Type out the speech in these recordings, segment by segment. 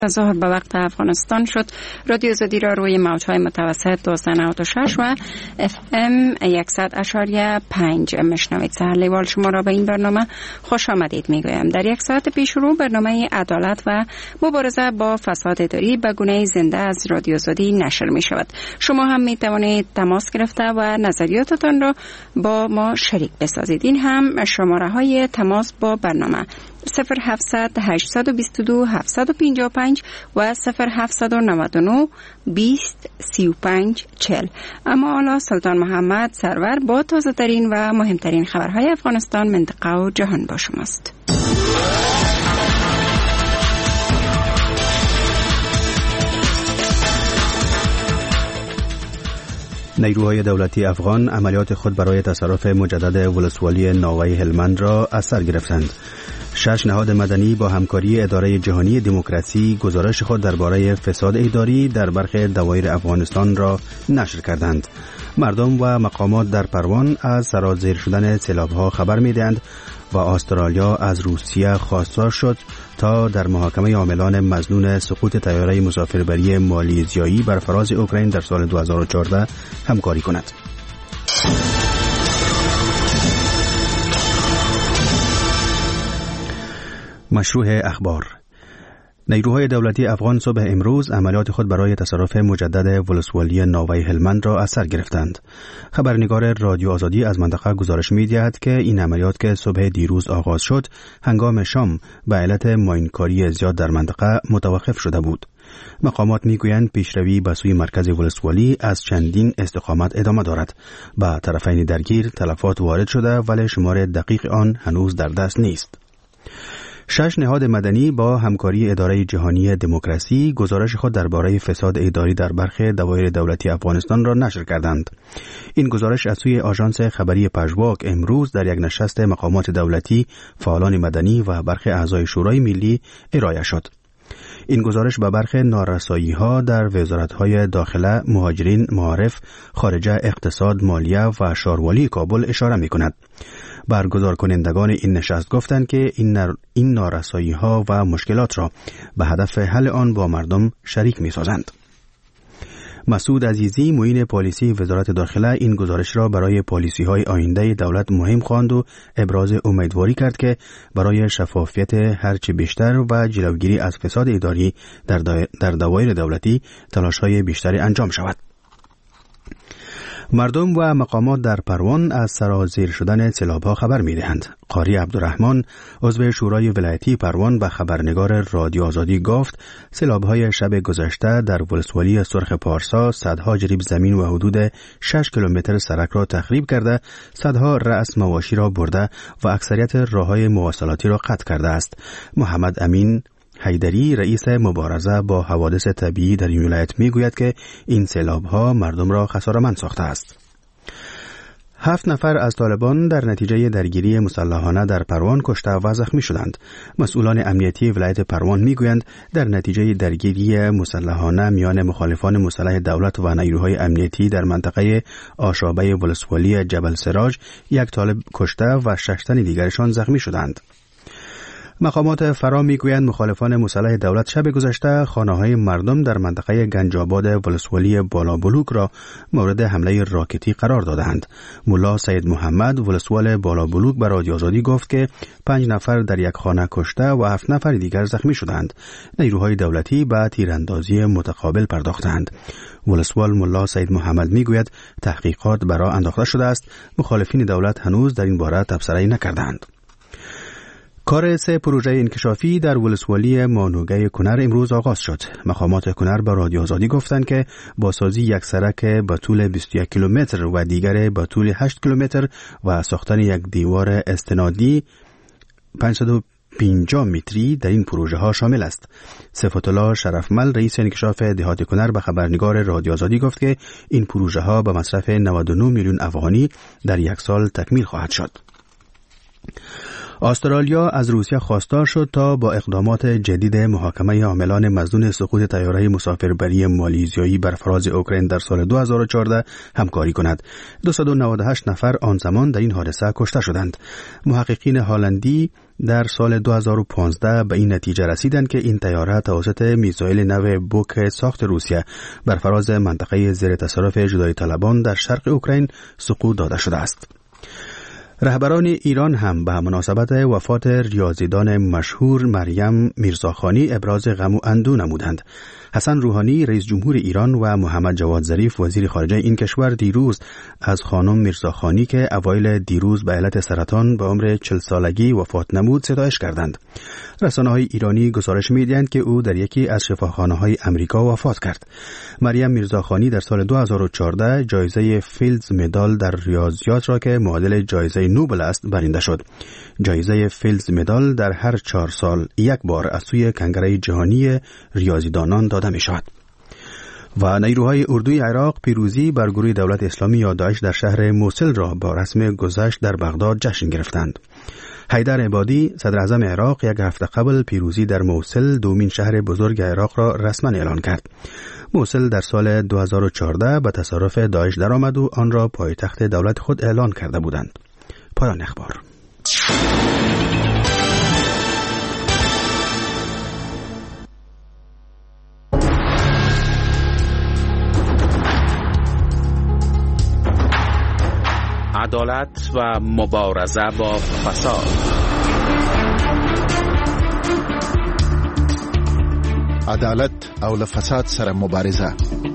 ظهر به وقت افغانستان شد. رادیو آزادی را روی موج‌های متوسط 1296 و FM 100.5 میشنوید. سهر لیوال شما را به این برنامه خوش آمدید میگویم. در یک ساعت پیش رو برنامه عدالت و مبارزه با فساد اداری به گونه زنده از رادیو آزادی نشر می شود. شما هم می توانید تماس گرفته و نظریاتتان را با ما شریک بسازید. این هم شماره های تماس با برنامه 0700 822 755 و 0799 20 35 40. اما حالا سلطان محمد سرور با تازه ترین و مهمترین خبرهای افغانستان، منطقه و جهان با شماست. نیروهای دولتی افغان عملیات خود برای تصرف مجدد ولسوالی ناوه هلمند را از سر گرفتند. 6 نهاد مدنی با همکاری اداره جهانی دموکراسی گزارش خود درباره فساد اداری در برخی دوایر افغانستان را نشر کردند. مردم و مقامات در پروان از سرازیر شدن سیلاب‌ها خبر می‌دهند و استرالیا از روسیه خواستار شد تا در محاکمه عاملان مظنون سقوط طیاره مسافربری مالیزیایی بر فراز اوکراین در سال 2014 همکاری کند. مشروع اخبار. نیروهای دولتی افغان صبح امروز عملیات خود برای تصرف مجدد ولسوالی ناوه هلمند را از سر گرفتند. خبرنگار رادیو آزادی از منطقه گزارش می‌دهد که این عملیات که صبح دیروز آغاز شد، هنگام شام به علت ماینکاری زیاد در منطقه متوقف شده بود. مقامات میگویند پیشروی به سوی مرکز ولسوالی از چندین استقامت ادامه دارد. به طرفین درگیر تلفات وارد شده ولی شمار دقیق آن هنوز در دست نیست. 6 نهاد مدنی با همکاری اداره جهانی دموکراسی گزارش خود درباره فساد اداری در برخی دوایر دولتی افغانستان را نشر کردند. این گزارش از سوی آژانس خبری پژواک امروز در یک نشست مقامات دولتی، فعالان مدنی و برخی اعضای شورای ملی ارائه شد. این گزارش به برخی نارسایی‌ها در وزارت‌های داخله، مهاجرین، معارف، خارجه، اقتصاد، مالیه و شاروالی کابل اشاره می‌کند. برگزار کنندگان این نشست گفتند که این نارسایی‌ها و مشکلات را به هدف حل آن با مردم شریک می‌سازند. مسعود عزیزی، معین پالیسی وزارت داخله، این گزارش را برای پالیسی‌های آینده دولت مهم خواند و ابراز امیدواری کرد که برای شفافیت هرچه بیشتر و جلوگیری از فساد اداری در دوایر دولتی تلاش‌های بیشتری انجام شود. مردم و مقامات در پروان از سرازیر شدن سیلاب‌ها خبر می‌دهند. قاری عبدالرحمن، عضو شورای ولایتی پروان و خبرنگار رادیو آزادی گفت سیلاب‌های شب گذشته در ولسوالی سرخ پارسا صدها جریب زمین و حدود 6 کیلومتر سرک را تخریب کرده، صدها رأس مواشی را برده و اکثریت راه‌های مواصلاتی را قطع کرده است. محمد امین حیدری، رئیس مبارزه با حوادث طبیعی در این ولایت میگوید که این سیلاب‌ها مردم را خساره‌مند ساخته است. 7 نفر از طالبان در نتیجه درگیری مسلحانه در پروان کشته و زخمی شدند. مسئولان امنیتی ولایت پروان میگویند در نتیجه درگیری مسلحانه میان مخالفان مسلح دولت و نیروهای امنیتی در منطقه آشابه ولسوالی جبل سراج یک طالب کشته و 6 تن دیگرشان زخمی شدند. مقامات فرا میگویند مخالفان مسلح دولت شب گذشته خانه‌های مردم در منطقه گنج‌آباد ولسوالی بالابلوک را مورد حمله راکتی قرار دادند. ملا سید محمد، ولسوال بالابلوک، به رادیو آزادی گفت که 5 نفر در یک خانه کشته و 7 نفر دیگر زخمی شدند. نیروهای دولتی به تیراندازی متقابل پرداختند. ولسوال ملا سید محمد میگوید تحقیقات برای انداخته شده است. مخالفین دولت هنوز در این باره تبصره‌ای نکردند. کار 3 پروژه انکشافی در ولسوالی مانوگه کنر امروز آغاز شد. مقامات کنر به رادیو آزادی گفتند که بازسازی یک سرک به طول 21 کیلومتر و دیگر به طول 8 کیلومتر و ساختن یک دیوار استنادی 550 متری در این پروژه ها شامل است. صفت الله شرفمل، رئیس انکشاف دهات کنر، به خبرنگار رادیو آزادی گفت که این پروژه ها به مصرف 99 میلیون افغانی در یک سال تکمیل خواهد شد. استرالیا از روسیه خواستار شد تا با اقدامات جدید محاکمه عاملان مظنون سقوط طیاره مسافربری مالزیایی بر فراز اوکراین در سال 2014 همکاری کند. 298 نفر آن زمان در این حادثه کشته شدند. محققین هلندی در سال 2015 به این نتیجه رسیدند که این طیاره توسط میزایل نو بوک ساخت روسیه بر فراز منطقه زیر تصرف جدایی طلبان در شرق اوکراین سقوط داده شده است. رهبران ایران هم به مناسبت وفات ریاضیدان مشهور مریم میرزاخانی ابراز غم و اندوه نمودند. حسن روحانی رئیس جمهور ایران و محمد جواد ظریف وزیر خارجه این کشور دیروز از خانم میرزاخانی که اوایل دیروز به علت سرطان به عمر 40 سالگی وفات نمود ستایش کردند. رسانه‌های ایرانی گزارش می‌دهند که او در یکی از شفاخانه‌های امریکا وفات کرد. مریم میرزاخانی در سال 2014 جایزه فیلدز مدال در ریاضیات را که معادل جایزه نوبل است برنده شد. جایزه فیلدز مدال در هر 4 سال یک بار از سوی کنگره جهانی ریاضیدانان داده می شود. و نیروهای اردوی عراق پیروزی بر گروه دولت اسلامی یا داعش در شهر موصل را با رسم گذشت در بغداد جشن گرفتند. حیدر عبادی صدر اعظم عراق یک هفته قبل پیروزی در موصل دومین شهر بزرگ عراق را رسما اعلان کرد. موصل در سال 2014 به تصرف داعش درآمد و آن را پایتخت دولت خود اعلان کرده بودند. پایان اخبار. عدالت و مبارزه با فساد. عدالت او له فساد سره مبارزه.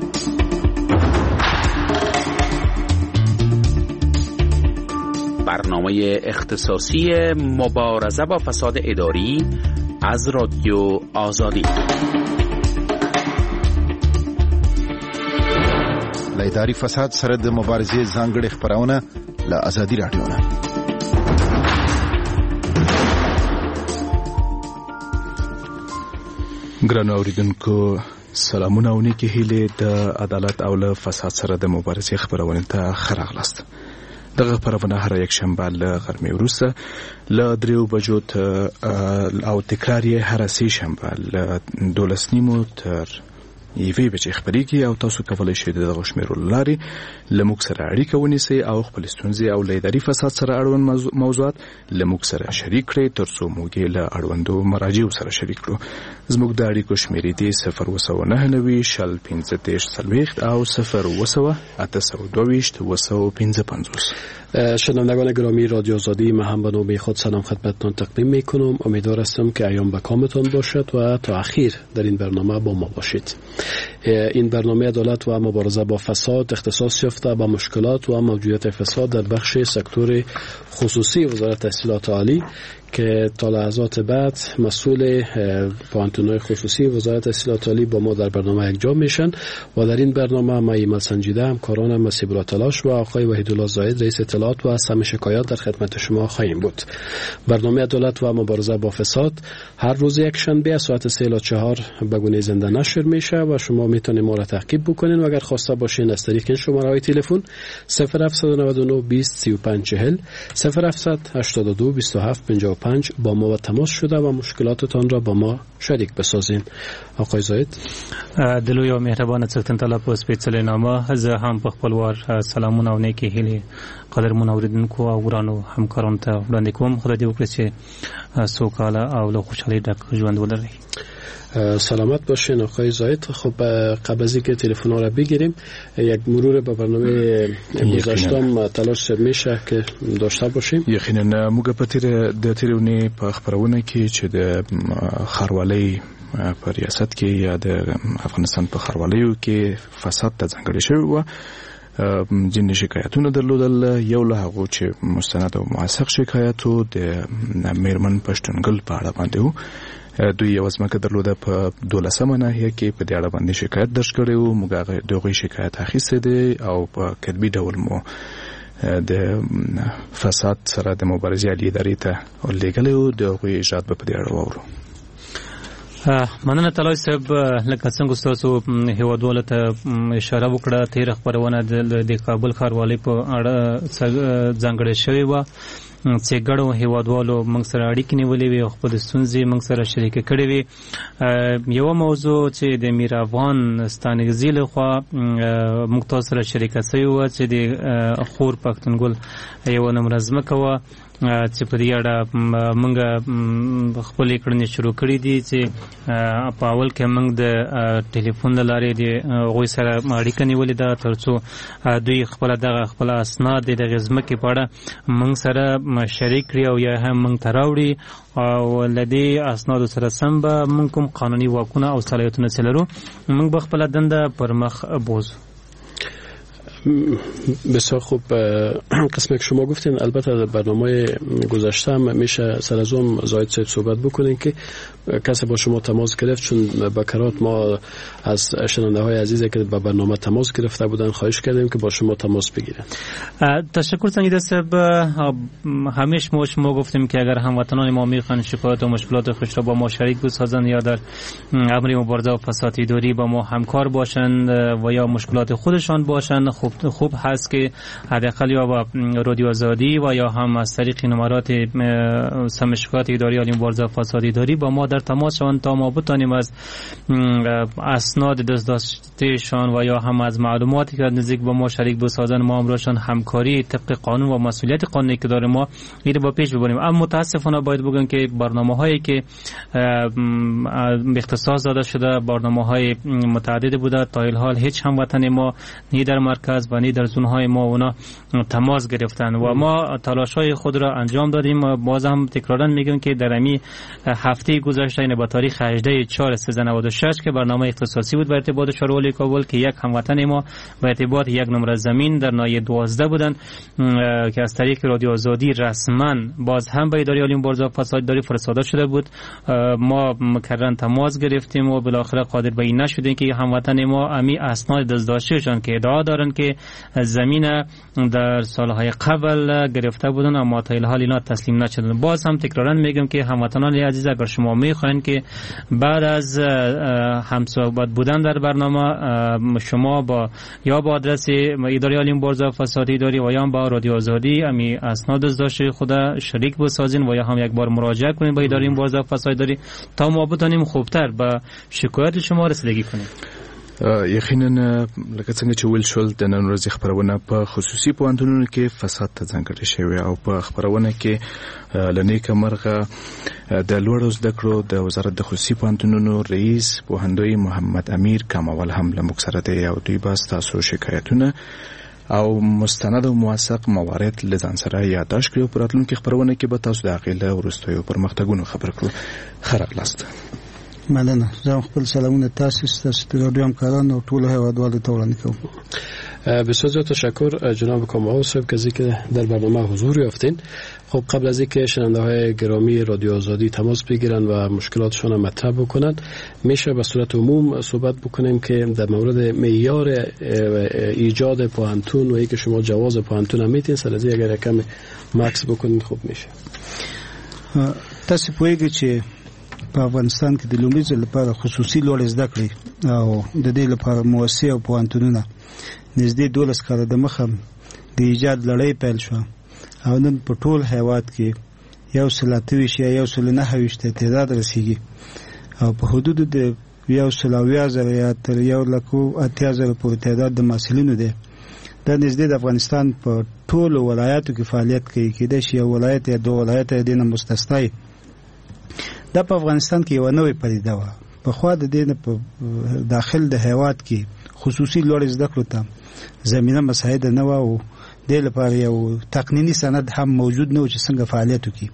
برنامه اختصاصی مبارزه با فساد اداری از رادیو آزادی. له اداري فساد سره د مبارزې ځانګړي خبرونه له آزادي رادیو نه. ګرانو اوریدونکو سلامونه او نیکې هیلې د عدالت او له فساد سره د مبارزې خبرونه ته خراغلاست. دغه خبرونه هر یک شنبه له غرمې وروسته له 3 بجو ته او تکرار یې هر سه شنبه له 12:30 تر یوې بجې خبرېږي او تاسو کولی شئ دغه شمیرو له لارې له موږ سره اړیکه ونیسئ او خپلې ستونزې او له اداري فساد سره اړوند موضوعات له موږ سره شریک کړئ تر څو موږ یې له اړوندو مراجعو سره شریک کړو. زموږ د اړیکو شمیرې دي 02990 شل 15 او 028 شنوندگان گرامی رادیو آزادی، من هم به نوبه خود سلام خدمتتان تقدیم میکنم. امیدوار هستم که ایام به کامتان باشد و تا اخیر در این برنامه با ما باشید. این برنامه عدالت و مبارزه با فساد اختصاص یافته به مشکلات و موجودیت فساد در بخش سکتور خصوصی وزارت تحصیلات عالی که تا لحظات بعد مسئول پوانتون‌های خصوصی وزارت تحصیلات عالی با ما در برنامه یکجا میشن و در این برنامه ما ایمل سنجیده همکارانم مسیب الله تلاش و آقای وحیدالله زاید رئیس اطلاعات و سم شکایات در خدمت شما خواهیم بود. برنامه عدالت و مبارزه با فساد هر روز یک شنبه از ساعت 3 تا 4 به گونه زنده نشر میشه و شما میتونید ما را تعقیب بکنین و اگر خواسته باشین از طریق این شماره‌های تلفن 0799 20 35 40 0782 27 55 با ما و تماس شده و مشکلاتتان را با ما شریک بسازین. آقای زاید دلوی او مهربان څښتن تعالی په سپېڅلې نامه زه هم په خپل وار سلامونه او نیکې هیلې قدرمن اوریدونکو او ګرانو همکارانو ته وړاندې کوم. خدای دې وکړي چې سوکاله او له خوشحالۍ ډک ژوند ولرئ. سلامت باشین آقای زاید. خب قبل از اینکه تلفن ها را بگیریم یک مرور به برنامه گذاشتم تلاش میشه که داشته باشیم. یقینا موږ په د تیرونی په خبرونه کې چې د خاروالۍ په ریاست کې یا د افغانستان په خاروالیو کې فساد ته ځانګړی شوی و. ځینې شکایتونه درلودل. یو له هغو چې مستند او موثق شکایتو د میرمن پښتونګل په اړه باندې و. دوی یو ځمکه درلوده په 12مه ناحیه کې په دې اړه باندې شکایت درج کړی و. موږ هغه دغه شکایت اخیستی دی او په کتبي ډول مو د فساد سره د مبارزې عالی ادارې ته ولېږلی و. دغه اجرات به په دې اړه واورو. مننه تلاش صاحب. لکه څنګه تاسو هیوادوالو ته اشاره وکړه تیر خبرونه د کابل ښاروالۍ په اړه ځانګړې شوې و. چې ګډو هیوادوالو موږ سره اړیکې نیولې وي او خپل ستونزې موږ سره شریکې کړې وي. یو موضوع چې د میر افغان ستانکزي لخوا موږ تاسو سره شریکه شوې وه چې د خور پښتونګل یوه نمره ځمکه وه چې په دې اړه موږ خپلې کړنې شروع کړې دي چې په اول کې موږ د ټلیفون له لارې د هغوی سره اړیکه نیولې ده تر څو دوی خپل اسناد د دغې ځمکې په اړه موږ سره شریک کړي او یا هم موږ ته راوړي او له دې اسنادو سره سم به موږ کوم قانوني واکونه او صلاحیتونه چې لرو موږ به خپله دنده پر مخ بوزو. بسیار خوب. قسمی که شما گفتین البته در برنامه گذشته هم میشه سر از اون زاید صاحب صحبت بکنین که کسی با شما تماس گرفت، چون بکرات ما از شنونده های عزیزی که با برنامه تماس گرفته بودن خواهش کردیم که با شما تماس بگیرن. تشکر سنجیده صاحب. همیشه ما گفتیم که اگر هموطنان ما میخوان شکایت و مشکلات خود را با ما شریک بسازند یا در امر مبارزه و فساد اداری با ما همکار باشند و یا مشکلات خودشان باشند، خوب هست که حداقل یا با رادیو آزادی و یا هم از طریق نمرات شکایت اداری یا مبارزه و فساد اداری با ما در تماس شوند تا ما بتانیم از اسناد دسترسیشان و یا هم از معلوماتی که نزدیک با ما شریک بسازند ما امرشان همکاری طبق قانون و مسئولیت قانونی که داریم ما این با پیش ببریم. اما متاسفانه باید بگم که برنامه‌هایی که اختصاص داده شده برنامه‌های متعدد بوده، تا الحال هیچ هموطن ما نی در مرکز و نی در زونهای ما اونا تماس گرفتن و ما تلاش‌های خود را انجام دادیم. باز هم تکرارا میگم که در امی هفته گذشته این با تاریخ 18/4/1396 که برنامه اختصاصی بود به ارتباط شاروالی کابل که یک هموطن ما به ارتباط یک نمره زمین در ناحیه 12 بودن که از طریق رادیو آزادی رسما باز هم به اداره عالی مبارزه و فساد اداری فرستاده شده بود. ما مکررن تماس گرفتیم و بالاخره قادر به این نشدیم که هموطن ما امی اسناد دزداشتشان که ادعا دارن که زمین در سالهای قبل گرفته بودن اما تا الحال اینا تسلیم نشدن. باز هم تکرارا میگم که هموطنان عزیز اگر شما میخواین که بعد از همصحبت بودن در برنامه شما با یا با آدرس اداره عالی مبارزه و فساد اداری و یا با رادیو آزادی امی اسناد دزداشته خود شریک بسازین و یا هم یک بار مراجعه کنین با اداره مبارزه و فساد اداری تا ما بتونیم خوبتر به شکایت شما رسیدگی کنیم. یقینا لکه څنګه چې ویل شول د نن ورځې خبرونه په خصوصي پوهنتونونو کې فساد ته ځانګړې شوی او په خبرونه کې لنیکه مرغه د لوړو زده کړو د وزارت د خصوصي پوهنتونونو رئیس پوهندوی محمد امیر کمال هم له موږ سره دی او دوی بس تاسو شکایتونه او مستند او موثق موارد لزان سره یادداشت کړو. په راتلونکي خبرونه کې به تاسو د عقیله ورستیو پرمختګونو خبر کړو. خراغلاست. مننه. زه خپل سلامونه تاسو ته رادیو همکاران او ټول هیوادوالو ته وړاندې کوم. بسیار تشکر جناب کامران صاحب که در برنامه حضور یافتین. خب قبل از اینکه شنونده های گرامی رادیو آزادی تماس بگیرن و مشکلاتشون را مطرح بکنن میشه به صورت عموم صحبت بکنیم که در مورد معیار ایجاد پوهنتون و اینکه شما جواز پوهنتون هم میتین سر از این اگر کم مکس بکنین خوب میشه. تاسو پوهیږئ چې په افغانستان کې د لومړي ځل لپاره خصوصي لوړ زده کړې او د دې لپاره مؤسسې او پوهنتونونه نږدې 12 کاله د مخه د ایجاد لړۍ پیل شو او نن په ټول هیواد کې 128 یا 129 تعداد رسیږي او په حدود د 120,000 یا تر 180,000 پورې تعداد د محصلینو دی. دا نږدې د افغانستان په ټولو ولایاتو کې فعالیت کوي، کېدای شي یو ولایت یا دوه ولایت یې دینه مستثنی. دا په افغانستان کې یو نوې پدیده وه. پخوا د دې په داخل د هیواد کې خصوصي لوړ زده کړو ته زمینه مساعده نه وه او دې لپاره یو تقنیني سند هم موجود نه و چې څنګه فعالیت وکړي.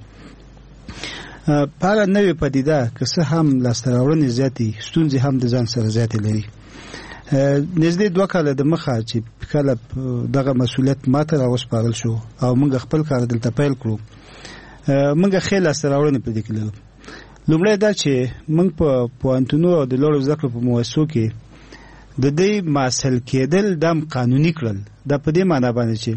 په هغه نوې پدیده که څه هم لاسته راوړنې زیاتې ستونزې هم د ځان سره زیاتې لري. نږدې 2 کاله د مخه چې کله دغه مسؤلیت ماته راوسپارل شو او موږ خپل کار دلته پیل کړو موږ ښې لاسته راوړنې په دې کې لرو. لومړی دا چې موږ په پوهنتونونو او د لوړو زده کړو په مؤسسو کې د دې محصل کېدل دم قانوني کړل. دا په دې معنی باندې چې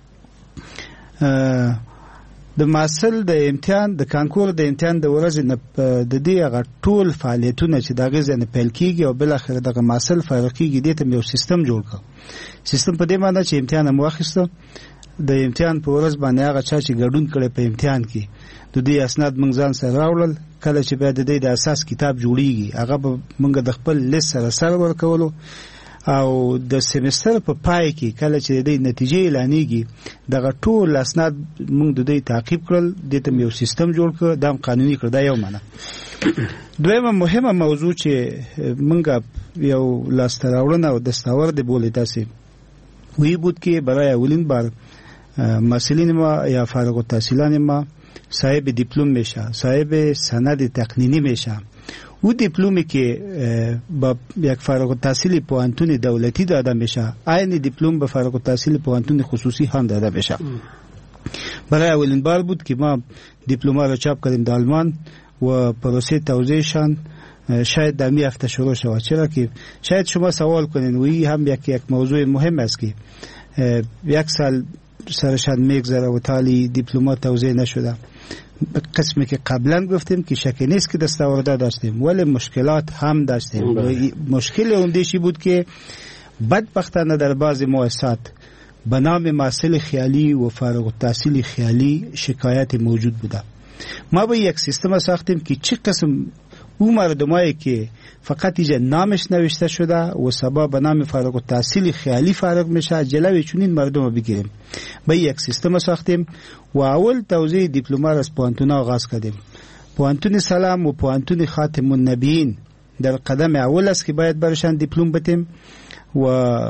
د محصل د امتحان د کانکور د امتحان د ورځې نه د دې هغه ټول فعالیتونه چې دغه ځنه پیل کیږي او بل اخر دغه محصل فارغ کیږي د یو سیستم جوړ کړ. سیستم په دې معنی چې امتحان مو واخیسته د امتحان په ورځ باندې هغه چا چې ګډون کړي په امتحان کې د دې اسناد موږ ځان سره راوړل. کله چې بیا د دې د اساس کتاب جوړیږي هغه به موږ د خپل لیست سره ورکولو او د سیمستر په پای کې کله چې د دې نتیجې اعلانېږي دغه ټول اسناد موږ د دې تعقیب کړل، د ته یو سیستم جوړ کړ، دا قانوني کړ. دا یو معنی. دویمه مهمه موضوع چې موږ یو لاسته راوړنه او دستاورد بولې تاسې وی بود که برای اولین بار مسئولین ما یا فارغ التحصیلان ما صاحب دیپلم میشه، صاحب سند تقنینی میشه. او دیپلمی که با یک فارغ التحصیل پوهنتون دولتی داده میشه، عین دیپلم به فارغ التحصیل پوهنتون خصوصی هم داده میشه. برای اولین بار بود که ما دیپلم را چاپ کردیم در آلمان و پروسه توزیعشان شاید در می هفته شروع شود. چرا که شاید شما سوال کنین و این هم یک موضوع مهم است که یک سال سرشان میگذره و تالی دیپلمات توزیع نشده. قسمی که قبلا گفتیم که شکی نیست که دستاورده داشتیم ولی مشکلات هم داشتیم. مشکل عمده‌شی بود که بدبختانه در بعض مؤسسات به نام محصل خیالی و فارغ التحصیل خیالی شکایت موجود بوده. ما با یک سیستم ساختیم که چه قسم او مردمایی که فقط اینجا نامش نوشته شده و سبا به نام فارغ التحصیل خیالی فارغ میشه جلوی چنین مردم رو بگیریم. با یک سیستم ساختیم و اول توزیع دیپلم را از پوهنتون آغاز کردیم. پوهنتون سلام و پوهنتون خاتم النبیین در قدم اول است که باید برشان دیپلم بدیم و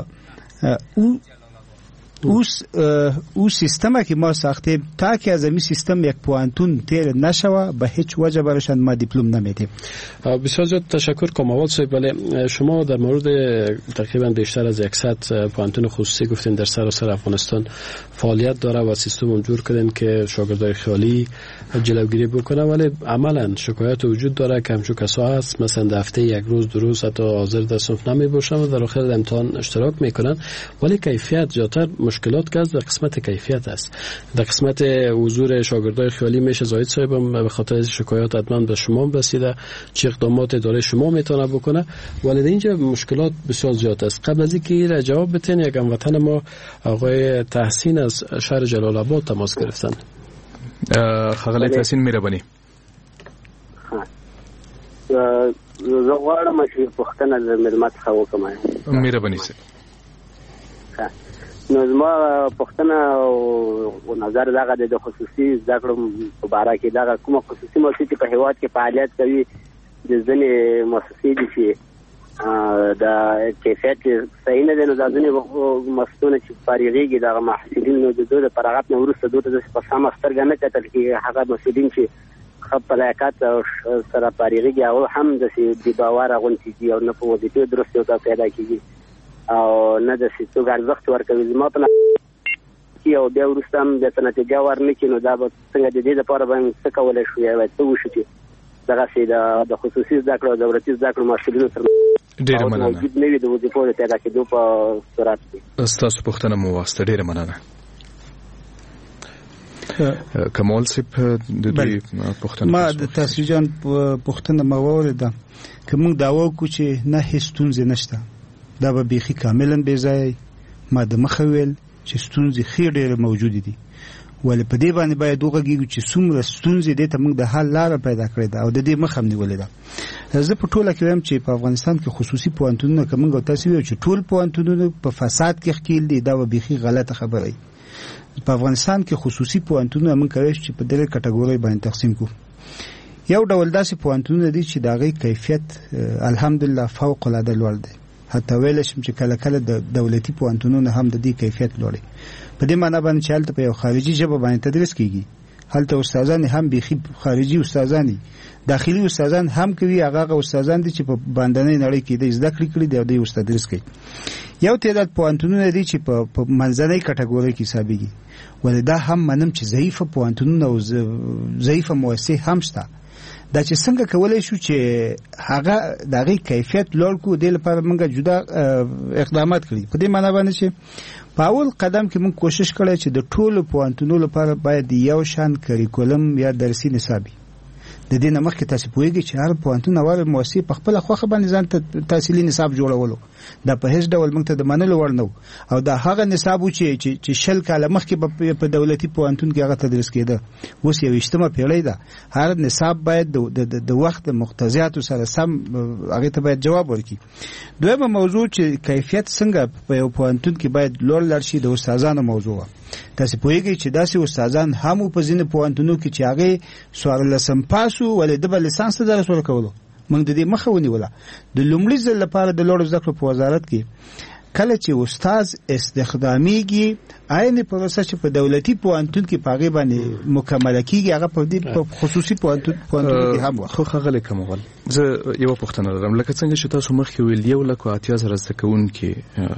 او سیستم که ما ساختیم تا که از این سیستم یک پوهنتون تیر نشوه به هیچ وجه برشان ما دیپلم نمیدیم. بسیار زیاد تشکر کاموال صاحب. ولی شما در مورد تقریبا بیشتر از 100 پوهنتون خصوصی گفتین در سراسر افغانستان فعالیت داره و سیستم جور کردن که شاگردای خیالی جلوگیری بکنه، ولی عملا شکایت وجود داره که همچون کسا هست مثلا در هفته یک روز دو روز حتی حاضر در صنف نمی باشن و در آخر امتحان اشتراک میکنن، ولی کیفیت زیادتر مشکلات که در قسمت کیفیت است. در قسمت حضور شاگردای خیالی میشه زاید صاحب به خاطر شکایات حتما به شما رسیده چه اقدامات اداره شما میتونه بکنه، ولی اینجا مشکلات بسیار زیاد است. قبل از اینکه را جواب بدین یک هموطن ما آقای تحسین از شهر جلال آباد تماس گرفتن. خغلی تحسین مهربانی. زه غواړم چې پوښتنه د ملمت څخه وکړم. مهرباني سه. نو زما پوښتنه او نظر دغه د خصوصي زده کړو په باره کې دغه کومه خصوصي مؤسسې په هیواد کې فعالیت کوي د ځینې مؤسسې دي چې د کیفیت صحیح نه دی، نو دا ځینې مؤسسونه چې فارغېږي دغه محصلین نو د دوی د فراغت نه وروسته دوی ته داسې په سمه سترګه نه کتل کېږي. هغه مسؤلین چې ښه په لیاقت سره فارغېږي هغه هم داسې بې باوره غوندې دي او نه په وظیفې درستې ورته پیدا کېږي او نه داسې څوک ارزښت ورکوي. زما په او بیا وروسته هم داسې نتیجه ورنکړي، نو دا به څنګه د دې دپاره به څه کولی شو یا باید څه وشو چې دغسې د خصوصي زده کړو او دولتي زده کړو مسؤلینو سره ډېره مننه موجود نه وي د وظیفو د پیدا کېدو په صورت کې. ستاسو پوښتنه مو واخیسته، ډېره مننه. کمال صاحب د دې پوښتنه ما د تاسو جان پوښتنه ما واوریده که موږ دعوا وکړو چې نه هیڅ ستونزې نشته، دا به بیخي کاملا بې ځایه. ما د مخه ویل چې ستونزې ښې ډېرې موجودې دي، ولې په دې باندې باید وغږیږو چې څومره ستونزې دې ته موږ د حل لاره پیدا کړې ده او د دې مخه هم نیولې ده. زه په ټوله کې وایم چې په افغانستان کې خصوصي پوهنتونونه که موږ تاسو ویو چې ټول پوهنتونونه په فساد کې ښکیل دي، دا به بیخي غلطه خبره وي. په افغانستان کې خصوصي پوهنتونونه موږ کولی شو چې په درې کټګورۍ باندې تقسیم کړو. یو ډول داسې پوهنتونونه دي چې د هغې کیفیت الحمدلله فوق العاده لوړ دی. حتی ویلی شم چې کله کله د دولتي پوهنتونونه هم د دې کیفیت لوړ. په دې معنا باندې چې هلته په یو خارجي ژبه باندې تدریس کیږي، هلته استادان هم بیخي خارجي استادان دي، داخلي استادان هم کوي. هغه استادان دي چې په باندنۍ نړۍ کې د زده کړې کړي دي او د استاد تدریس کوي. یو تعداد پوهنتونونه دي چې په منځنۍ کټګورۍ کې حسابېږي، ولې دا هم منم چې ضعیفه پوهنتونونه او ضعیفه مؤسسې هم شته. دا چې څنګه کولای شو چې هغه د هغې کیفیت لوړ کړو، دې لپاره موږ جدا اقدامات کړي. په دې معنا باندې چې په اول قدم کې موږ کوشش کړی چې د ټولو پوهنتونونو لپاره باید یو شان کریکولم یا درسي نصاب وي. د دې نه مخکې تاسو پوهیږئ چې هر پوهنتون اول مؤسسه په خپل خوخه باندې ځان ته تحصیلي نصاب جوړولو دا په هیڅ ډول موږ ته د منلو وړ نه او دا هغه نصاب چې شل کاله مخکې په دولتي پوهنتون کې هغه تدریس کېده. اوس 21مه پیړۍ ده، هر نصاب باید د وخت مقتضیاتو سره سم هغه ته باید جواب ورکړي. دویمه موضوع چې کیفیت څنګه په یو پوهنتون کې باید لوړ لاړ شي د استادانو موضوع. تاسو پوهیږئ چې داسې استادان هم په ځینې پوهنتونو کې چې هغه 14 پاسو ولې د بل لیسانس درس ورکولو موږ د دې مخه ونیوله. د لومړي ځل لپاره د لوړو زده کړو په وزارت کې کله چې استاد استخدامیږي عین پروسه چې په دولتي پوهنتون کې پاغي باندې مکمل کیږي هغه په خصوصي پوهنتون کې هم خو خغله کومول. زه یو پوښتنه لرم، لکه څنګه چې تاسو مخکې ویل 1,80,000 زده کوونکي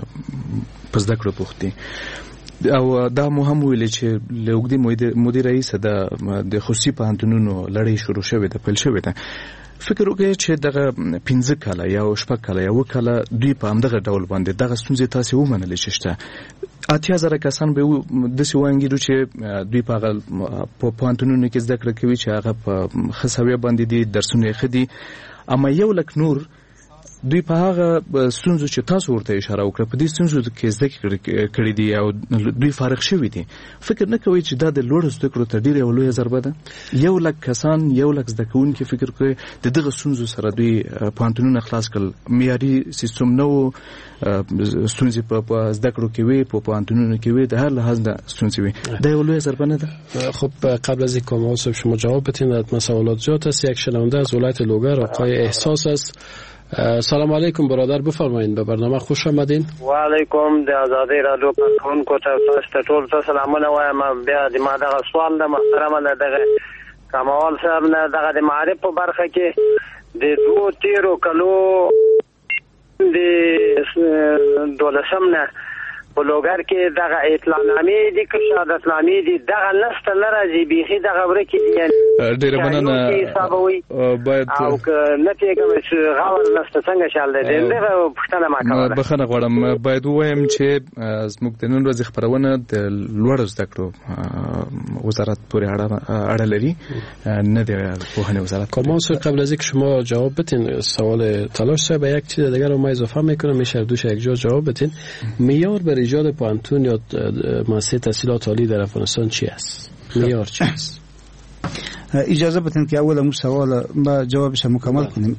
په زده کړو بوختي او دا مهم ویل چې لوګدي مدیر رئیس د خصوصي پوهنتونونو لړۍ شروع شوه د پیل شوه ده. فکر وکړئ چې دغه 15 کاله یا 6 کاله یا 1 کاله دوی په همدغه ډول باندې دغه ستونزې تاسو ومنلې چې شته 80,000 کسان به د سیوانګیرو چې دوی په پوهنتونونو کې زده کړه کوي چې هغه په خصوصي باندې دي درسونه خدي، اما 1 لک نور دوی په هغه ستونزو چې تاسو ورته اشاره وکړه په دې ستونزو کې زده کړې دي او دوی فارغ شوي دي. فکر نه کوي چې دا د لوړو زده کړو ته ډیره لویه ضربه ده؟ 1 لک کسان 1 لک زده کوونکي فکر کوي د دغه ستونزو سره دوی پوهنتونونه خلاص کړل، معیاري سیستم نو ستونزې په زده کړو کې وي، په پوهنتونونو کې وي، د هر لحاظ نه ستونزې وي. دا یو لویه ضربه نه ده؟ خب قبل از اینکه موضوع شما جواب بدین حتما سوالات زیاد است. یک شنونده از ولایت لوگر آقای احساس است. سلام علیکم برادر، بفرمایید، به برنامه خوش آمدین. و علیکم د آزادی رادیو کارکونکو ته ټول ته سلامونه وایم. بیا د ما دغه سوال د محترم دغه کمال صاحب نه دغه د معرف په برخه کې د 2 کلو د 12 نه په لوګر کې دغه اطلاعنامې دي که شهادتنامې دي دغه نسته نه راځي بیخي دغه ورکې دي ډېره مننه باید او که نه پوهېږم چې غور نسته څنګه چل دی دغه پوښتنه ما کوله. بخښنه غواړم، باید ووایم چې زموږ د نن ورځې خپرونه د لوړو زده کړو وزارت پورې اړه لري، نه د پوهنې وزارت. کامانس قبل از اینکه شما جواب بدین سوال تلاش صاحب یک چیز دیگر رو من اضافه میکنم، میشه دوش یک جا جواب بدین. معیار برای ایجاد پوهنتون یا مؤسسه تحصیلات عالی در افغانستان چی است؟ معیار چی است؟ اجازه بدین که اول مو سوال با جوابش مکمل کنیم.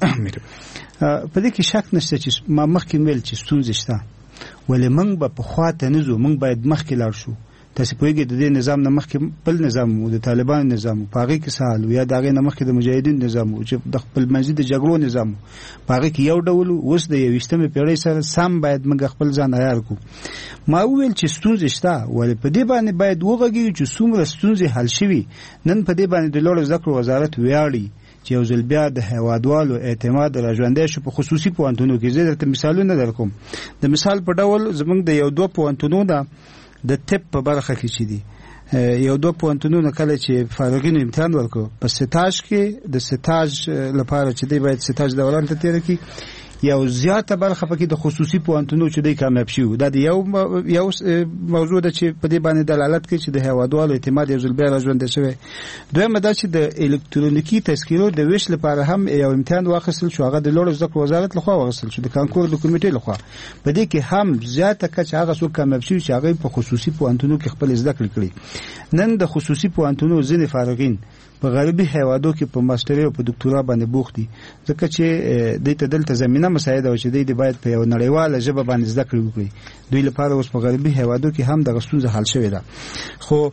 په دې کې شک نشته چې ما مخکې ویل چې ستونزې شته، ولې موږ به په خواته نه ځو، موږ باید مخکې لاړ شو. تاسو پوهیږئ د دې نظام نه مخکې بل نظام و، د طالبان نظام په هغه کې سهال یا دغه نه مخکې د مجاهدین نظام و چې د خپل منځي د جګړو نظام په هغه کې یو ډول. اوس د 21مې پیړۍ سره سم باید موږ خپل ځان عیار کړو. ما ویل چې ستونزې شته، ولې په دې باندې باید وغږیږو چې څومره ستونزې حل شوي. نن په دې باندې د لوړو زده کړو وزارت ویاړي چې یو ځل بیا د هیوادوالو اعتماد راژوندی شو په خصوصي پوهنتونو کې. زه درته مثالونه درکوم. د مثال په ډول زموږ د یو 2 پوهنتونو ده د طب په برخه کې چې دي، یو 2 پوهنتونونه کله چې فارغینو امتحان ورکړو په سټاژ کې د سټاژ لپاره چې دی باید سټاژ دوران ته تیر کړي، یو زیاته برخه پکې د خصوصي پوهنتونو چې دی کامیاب شي. دا د یو موضوع ده چې په دې باندې دلالت کوي چې د هیوادوالو اعتماد یو ځل بیا راژوندی شوی. دویمه دا چې د الکترونیکي تذکیرو د ویش لپاره هم یو امتحان واخیستل شو، هغه د لوړو زده کړو وزارت لخوا واخیستل شو، د کانکور د کمیټې لخوا. په دې کې هم زیاته کچه هغه څوک کامیاب شي چې هغه په خصوصي پوهنتونو کې خپل زده کړې کړي. نن د خصوصي پوهنتونو ځینې فارغین په غربي هیوادو کې په ماستري او په ډاکټورا باندې بوخت دي، ځکه چې دوی ته دلته زمينه مساعده او چې دوی باید په یو نړیواله ژبه باندې زده کړې وکړي. دوی لپاره اوس په غربي هیوادو کې هم دغه ستونزه حل شوې ده. خو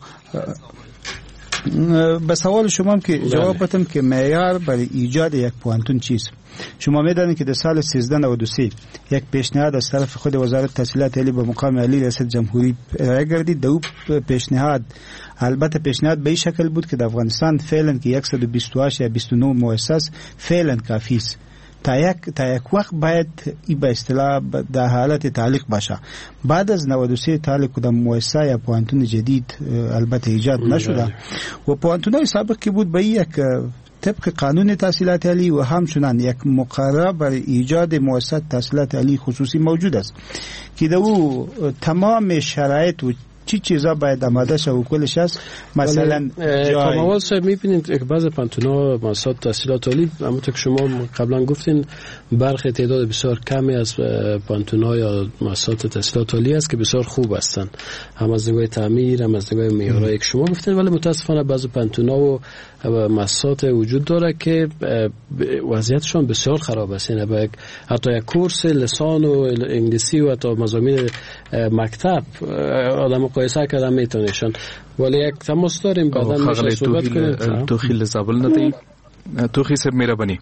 به سوال شما هم که جواب بدم که معیار برای ایجاد یک پوهنتون چیست؟ شما میدانید که در سال 1393 یک پیشنهاد از طرف خود وزارت تحصیلات عالی به مقام عالی ریاست جمهوری ارائه گردید. در پیشنهاد البته پیشنهاد به این شکل بود که در افغانستان فعلا که 128 یا 29 مؤسسه فعلا کافی است. تا یک وقت باید این به اصطلاح در حالت تعلیق باشه. بعد از 93 تعلیق کدام مؤسسه یا پوهنتون جدید البته ایجاد نشده و پوهنتونای سابق که بود به یک طبق قانون تحصیلات عالی و همچنان یک مقرره برای ایجاد مؤسسات تحصیلات عالی خصوصی موجود است که در او تمام شرایط و چی چیزا باید آماده شه و کلش هست مثلا کاموال صاحب میبینید که بعض پانتون‌ها مؤسسات تحصیلات عالی همونطور که شما قبلا گفتین برخی تعداد بسیار کمی از پانتون‌ها یا مؤسسات تحصیلات عالی است که بسیار خوب هستند، هم از نگاه تعمیر هم از نگاه معیارایی که شما گفتین، ولی متاسفانه بعض پانتون‌ها و مؤسسات وجود داره که وضعیتشون بسیار خراب است. یعنی حتی یک کورس لسان و انگلیسی و حتی مضامین مکتب آدم مقایسه کردن میتونیشن، ولی یک تماس داریم بعدا میشه صحبت کنیم. توخی لزابل ندهی توخی سب میربانی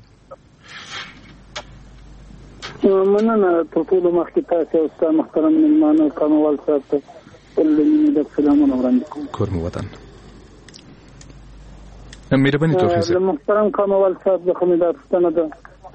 مننه ټول مخکې تاسو او ستاسو محترم مېلمانه کاموال صاحب ته ټول سلامونه وړاندې کوم. کورم وطن مېرباني توخی صاحب. محترم کاموال صاحب د خمیدات ستنه ده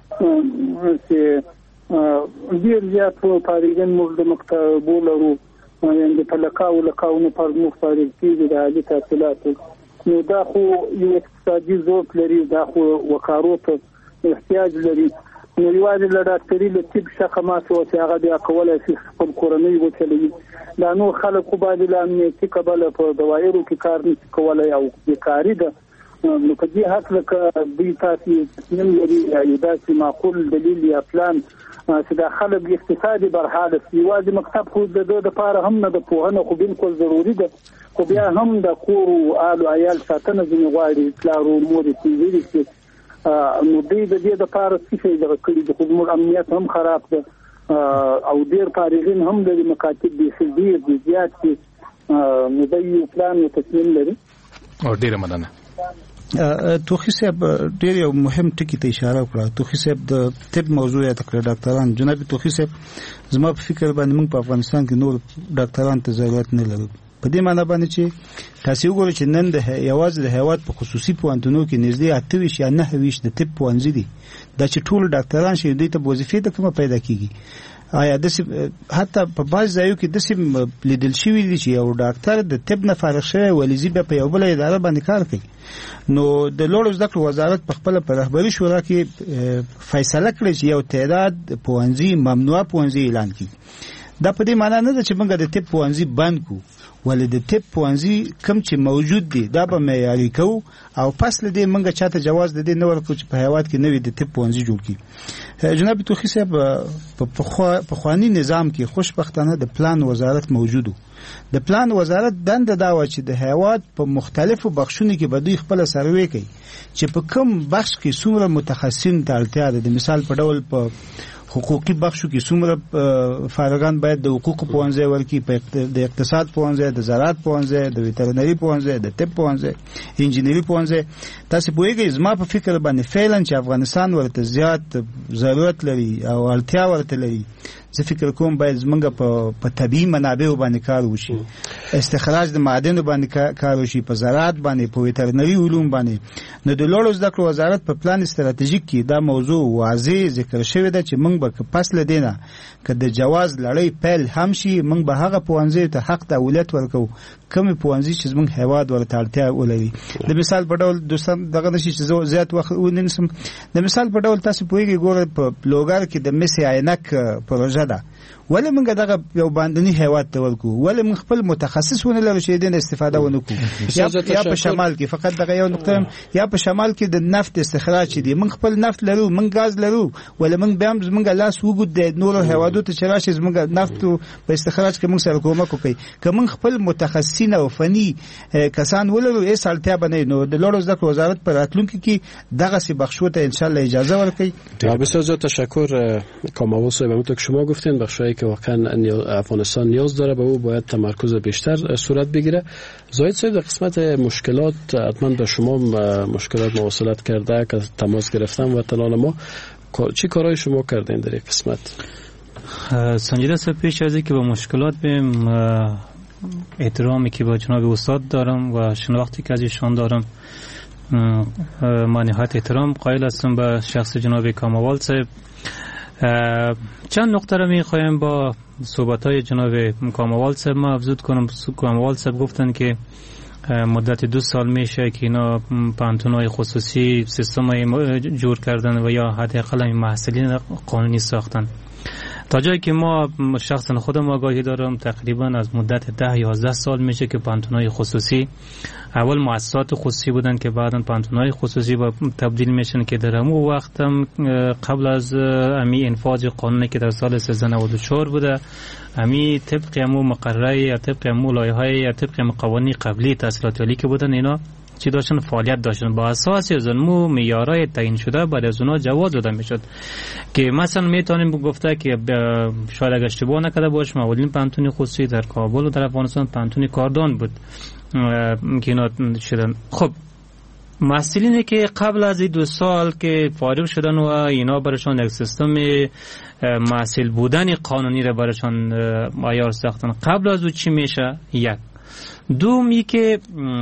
چې ډیر زیات فارغین موږ د مکتبو لرو، یعنې په لقاونه پر موږ فارغ کېږي د عالي تحصیلاتو، نو دا خو یو اقتصادي ذوق لري، دا خو وقارو ته احتیاج لري. نو یوازې له ډاکټري له طب څخه ما څه چې هغه بیا کولی شي خپل کورنۍ وچلوي. دا نور خلک خو باید له امنیتي کبله په دوایرو کې کار نشي کولی او بیکاري ده. نو په دې هکله که دوی تاسې تصمیم لري یا یو داسې معقول دلیل یا پلان چې دا خلک اقتصادي برحاله شي، یوازې مکتب خو د ده دپاره هم نه ده، پوهنه خو بالکل ضروري ده، خو بیا هم د کور و آل و عیال ساتنه ځینې غواړي، پلار و مور یې پنځلي شي. نو دوی د دې دپاره څه شی دغه کړي دي، خو زموږ امنیت هم خراب ده او ډېر فارغین هم لري، مکاتب بیخي ډېر دي زیات دي. نو دوی یو پلان و تصمیم لري. ډېره مننه. توخی صاحب ډېر یو مهم ټکی ته اشاره وکړه. توخی صاحب د طب موضوع یې تکړه ډاکټران. جناب توخی صاحب زما په فکر باندې موږ په افغانستان کې نور ډاکټران ته ضرورت نه لرو، په دې معنی باندې چې تاسو وګورئ چې نن د یوازې د هیواد په خصوصي پوهنتونونو کې نږدې 28 یا 29 د طب پوهنځي دي، دا چې ټول ډاکټران شي دوی ته وظیفې د کومه پیدا کیږي. آیا د حتی په بعض ځایو کې د لیدل شوی دي چې یو ډاکټر د طب نه فارغ شوی ولې به په یو بل اداره باندې کار کوي. نو د لوړو زده کړو وزارت په خپل په رهبري شورا کې فیصله کړې چې یو تعداد پوهنځي ممنوع پوهنځي اعلان کړي. دا په دې معنی نه ده چې موږ د طب پوهنځي بند کړو، ولې د طب پوهنځي کوم چې موجود دي دا به معیاري کوو او پس له دې موږ چاته جواز د دې نه ورکړو چې په هیواد کې نوې د طب پوهنځي جوړ کړي. جناب توخی صاحب په پخواني نظام کې خوشبختانه د پلان وزارت موجودو. د پلان وزارت دنده دا و چې د هیواد په مختلفو بخشونو کې به دوی خپل سروې کوي چې په کوم بخش کې څومره متخصصین ته اړتیا ده. د مثال په ډول په حقوقي بخشو کې څومره فارغان باید د حقوقو پوهنځي ورکړي، د اقتصاد پوهنځي، د زراعت پوهنځي، د ویترنري پوهنځي، د طب پوهنځي، انجینري پوهنځي. تاسو پوهیږئ زما په فکر باندې فعلا چې افغانستان ورته زیات ضرورت لري او اړتیا ورته لري. زه فکر کوم باید زمونږ په طبیعي منابعو باندې کار وشي، استخراج د معادنو باندې کار وشي، په زراعت باندې، په ویترنري علوم باندې. نو د لوړو زده کړو وزارت په پلان استراتیژیک کې دا موضوع واضح ذکر شوی ده چې موږ به پس له دینه که د جواز لړۍ پیل هم شي موږ به هغه پوهنځي ته حق د اولویت ورکو کوم پوهنځي چې زموږ هیواد ورته اړتیا ولري. د مثال په ډول دوستان دغه نشي چې زیات وخت ونیسم، د مثال په ډول تاسو پوهیږئ ګوره په لوګر کې د مس عینک پروژه ده، ولې موږ دغه یو باندنی هیواد ته ورکو، ولې موږ خپل متخصص ونه لرو چې دین استفاده ونکو. یا په شمال کې فقط دغه یو نقطه، یا په شمال کې د نفت استخراج دي، موږ خپل نفت لرو، موږ غاز لرو، ولې موږ بیا موږ لاس وګد د نور هیوادو ته چرایي موږ نفت په استخراج کې موږ سره کومک کوي. که موږ خپل متخصصین او فني کسان ولرو هیڅ اړتیا بنه نو د لوړو زده کړو وزارت پر راتلونکي کې دغه سی بخشو ته ان شاء الله اجازه ورکړي. بسیار زیاد تشکر کاموال صاحب. همونطور که شما گفتین بخشایی که واقعا افغانستان نیاز داره به او باید تمرکز بیشتر صورت بگیره. زاید صاحب در قسمت مشکلات حتما به شما مشکلات مواصلت کرده که تماس گرفتم و تلال ما چی کارهای شما کردین در این قسمت؟ سنجیده صاحب پیش از اینکه با مشکلات بیم احترامی که با جناب استاد دارم و شناختی که از ایشان دارم من نهایت احترام قائل هستم به شخص جناب کاموال صاحب. چند نکته را میخوایم با صحبت‌های جناب کاموال صاحب ما افزود کنم. کاموال صاحب گفتن که مدت 2 سال میشه که اینا پانتون‌های خصوصی سیستم جور کردن و یا حداقل محصلین قانونی ساختن. تا جایی که ما شخصا خودم آگاهی دارم تقریبا از مدت 10-11 سال میشه که پانتون‌های خصوصی اول مؤسسات خصوصی بودن که بعداً پانتون‌های خصوصی با تبدیل میشن که در همون وقت هم قبل از امی انفاذ قانونی که در سال 1394 بوده امی طبق همون مقرره یا طبق همون لایحه‌های یا طبق همون قوانین قبلی تحصیلات عالی که بودن اینا چی داشتن فعالیت داشتن با اساس از اون معیارهای تعیین شده بعد از اونها جواز داده میشد که مثلا میتونیم گفته که شاید اگه اشتباه نکرده باشم اولین پانتون خصوصی در کابل و در افغانستان پانتون کاردان بود که اینا شدن. خب مسئولینی که قبل از 2 سال که فارغ شدن و اینا برشان یک سیستم مسئول بودن قانونی را برشان معیار ساختن قبل از او چی میشه؟ یک دومی که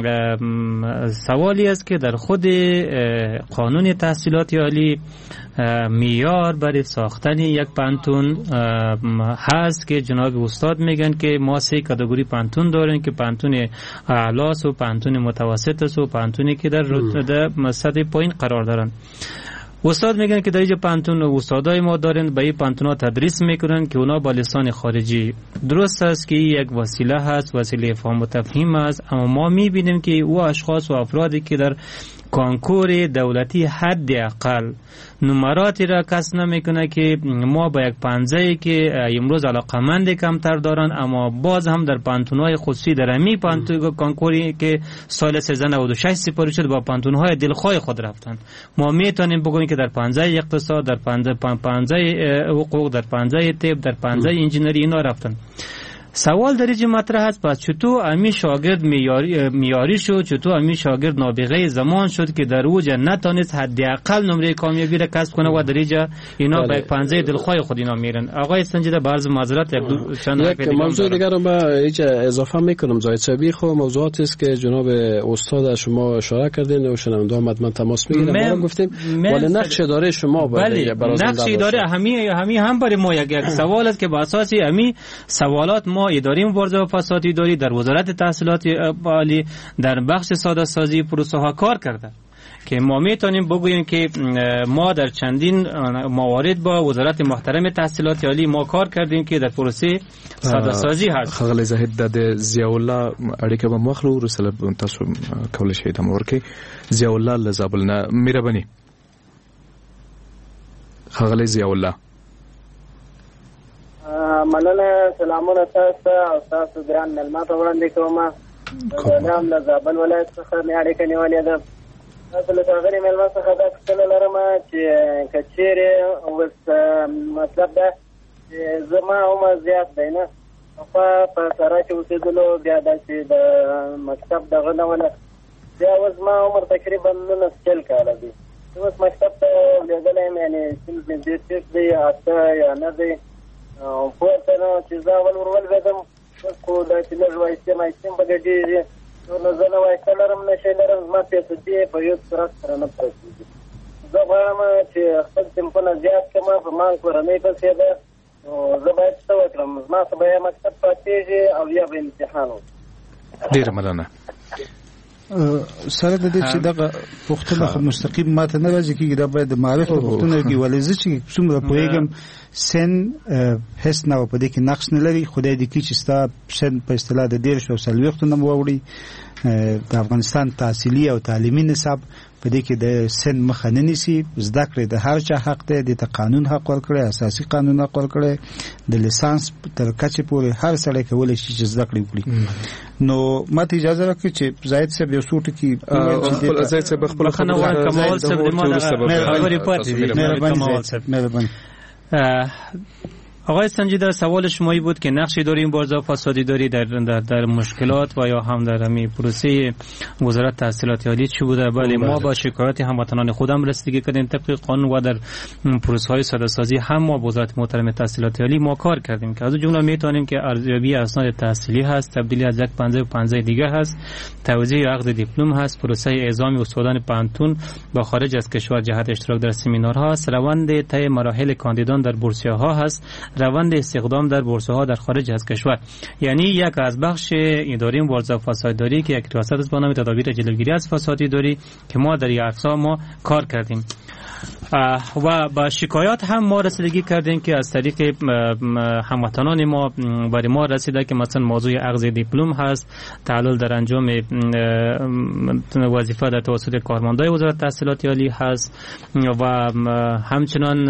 سوالی است که در خود قانون تحصیلات عالی معیار برای ساختن یک پانتون هست که جناب استاد میگن که ما 3 کاتگوری پانتون داریم که پانتون اعلی و پانتون متوسط و پانتونی که در سطح پایین قرار دارن. استاد میگن که در اینجا پانتون استادای ما دارن به این پانتونا تدریس میکنن که اونا با لسان خارجی. درست است که یک وسیله هست، وسیله فهم و تفهیم است، اما ما میبینیم که او اشخاص و افرادی که در کنکور دولتی حد اقل نمراتی را کسب نمیکنه که ما با یک پنجه‌ای که امروز علاقمند کمتر دارن اما باز هم در پانتون‌های خصوصی در امی پانتون کنکوری که سال 1396 سپاری شد با پانتون‌های دلخواه خود رفتن. ما میتونیم بگوییم که در پنجه اقتصاد، در پنجه حقوق، در پنجه طب، در پنجه انجینری اینا رفتن. سوال در اینجا مطرح است پس چطور امی شاگرد میاری شد، چطور امی شاگرد نابغه زمان شد که در اوج نتونست حداقل نمره کامیابی را کسب کنه و در اینجا اینا به یک پنجه دلخواه خود اینا میرن. آقای سنجیده به عرض معذرت یک موضوع دیگر رو من اینجا اضافه میکنم. زاید صاحبی خو موضوعاتی است که جناب استاد شما اشاره کردین و شنونده من تماس میگیرم ما گفتیم ولی نقش اداره شما بله نقش اداره همی هم برای ما یک سوال است که با اساس همی سوالات ما اداره مبارزه با فساد اداری در وزارت تحصیلات عالی در بخش ساده سازی پروسه ها کار کرده که ما میتونیم بگوییم که ما در چندین موارد با وزارت محترم تحصیلات عالی ما کار کردیم که در پروسه ساده سازی هست. خغلی زاهد د ضیاء الله اړیکه به مخلو رسل تاسو کول شي د مورکي ضیاء الله لزابل نه مهرباني خغلی ضیاء الله مننه سلامونه تاسو او تاسو ګران ملما ته وړاندې کوم نام د زابل ولایت څخه مې اړیکه نیولې ده. تاسو له هغې ملما څخه دا پوښتنه لرم چې که چیرې اوس مطلب ده چې زما عمر زیات دی نه په سره کې اوسېدلو بیا داسې د مکتب دغه نه ونه بیا اوس زما عمر تقریبا 19 کاله دی. اوس مکتب ته لېږلی یم یعنې سیمز مې ډېر ټیټ دی 8 یا 9 دی پورته نو چې زه اول ورولوېدم خو داسې لږ وایستې مایستې به ګډېږي نو زه نه وایسته لرم نشی لرم زما پیسې په یو سرعت سره نه پرسېږي. زه غواړم چې خپل صنفونه زیات کړم په ما کورنۍ پسې ده نو زه باید څه وکړم زما څه به یا مکتب پاتېږي او یا به امتحان وکړم. ډېره مننه. سره د دې چې دغه پوښتنه خو مستقیم ماته نه راځي کېږي دا باید د معرف پوښتنه کې ولې زه چې څومره پوهېږم سن هیڅ نه په دې کې نقص نه لري. خدای دې کړي چې ستا سن په اصطلاح د 13 او 40 نه واوړي. د افغانستان تحصیلي او تعلیمي نصاب په دې کې د سن مخه نه نیسي. زده کړې د هر چا حق دی. د قانون حق ورکړي اساسي قانون حق ورکړي د لیسانس تر کچې پورې هر سړی کولی شي چې زده کړې وکړي. نو ماته اجازه راکړئ چې زاید صاحب یو څو ټکي زاید صاحب خپل خبره کمال صاحب د ما خبرې پاتې دي. مهرباني. آقای سنجیده سوال شمایی بود که نقشی داریم مبارزه با فساد اداری در مشکلات و یا هم در همین پروسه وزارت تحصیلات عالی چی بوده؟ بله ما با شکایات هموطنان خودم رسیدگی کردیم طبق قانون و در پروسه های ساده سازی هم ما وزارت محترم تحصیلات عالی ما کار کردیم که از اون جمله میتونیم که ارزیابی اسناد تحصیلی هست، تبدیلی از یک پنجه به پنجه دیگه هست، توزیع عقد دیپلم هست، پروسه اعزام استادان پانتون با خارج از کشور جهت اشتراک در سمینارها هست، روند طی مراحل کاندیدان در بورسیه‌ها هست، روند استخدام در بورس ها در خارج از کشور. یعنی یک از بخش اداره مبارزه با فساد اداری که یک ریاست است با نام تدابیر جلوگیری از فساد اداری که ما در این اقسام ما کار کردیم. و با شکایات هم ما رسیدگی کردیم که از طریق هموطنان ما برای ما رسیده که مثلا موضوع اخذ دیپلم هست، تعلل در انجام وظیفه در توسط کارمندای وزارت تحصیلات عالی هست و همچنان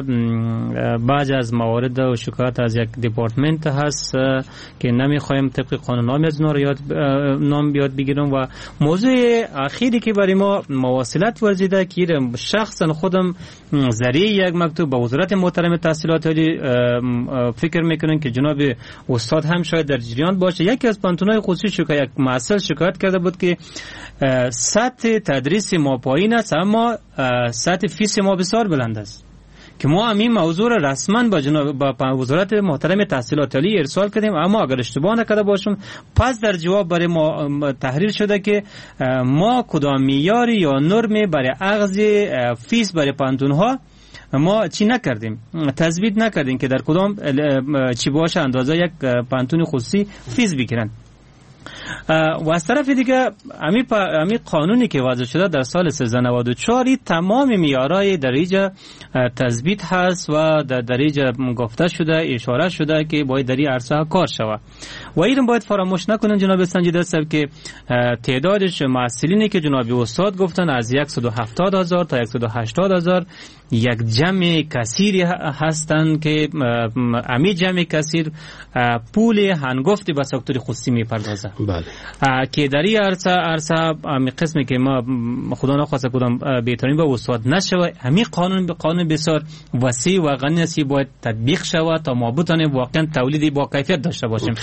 بعض از موارد و شکایات از یک دپارتمنت هست که نمیخوایم طبق قانون نام از نام بیاد بگیرم. و موضوع اخیری که برای ما مواصلت ورزیده که شخصا خودم ذریعه یک مکتوب به وزارت محترم تحصیلات عالی فکر میکنن که جناب استاد هم شاید در جریان باشه. یکی از پانتونای خصوصی یک محصل شکایت کرده بود که سطح تدریس ما پایین است اما سطح فیس ما بسیار بلند است، که ما همین موضوع را رسما با وزارت محترم تحصیلات عالی ارسال کردیم، اما اگر اشتباه نکرده باشم پس در جواب برای ما تحریر شده که ما کدام معیاری یا نرمی برای اخذ فیس برای پانتونها ما چی نکردیم، تثبیت نکردیم که در کدام چی باشه اندازه یک پانتون خصوصی فیس بگیرن. و از طرف دیگه امی قانونی که وضع شده در سال 1394 تمام معیارهای در اینجا تثبیت هست و در اینجا گفته شده اشاره شده که باید در این عرصه کار شود. و این باید فراموش نکنن جناب سنجیده صاحب که تعدادش محصلینی که جناب استاد گفتن از 170,000 تا 180,000 یک جمع کثیری هستند که امی جمع کثیر پول هنگفتی به سکتور خصوصی میپردازه. بله. که در این عرصه امی قسمی که ما خدا نخواسته کدام بی‌احترامی به استاد نشود، همین قانون بسیار وسیع و غنی است باید تطبیق شود تا ما بتونیم واقعا تولیدی با کیفیت داشته باشیم.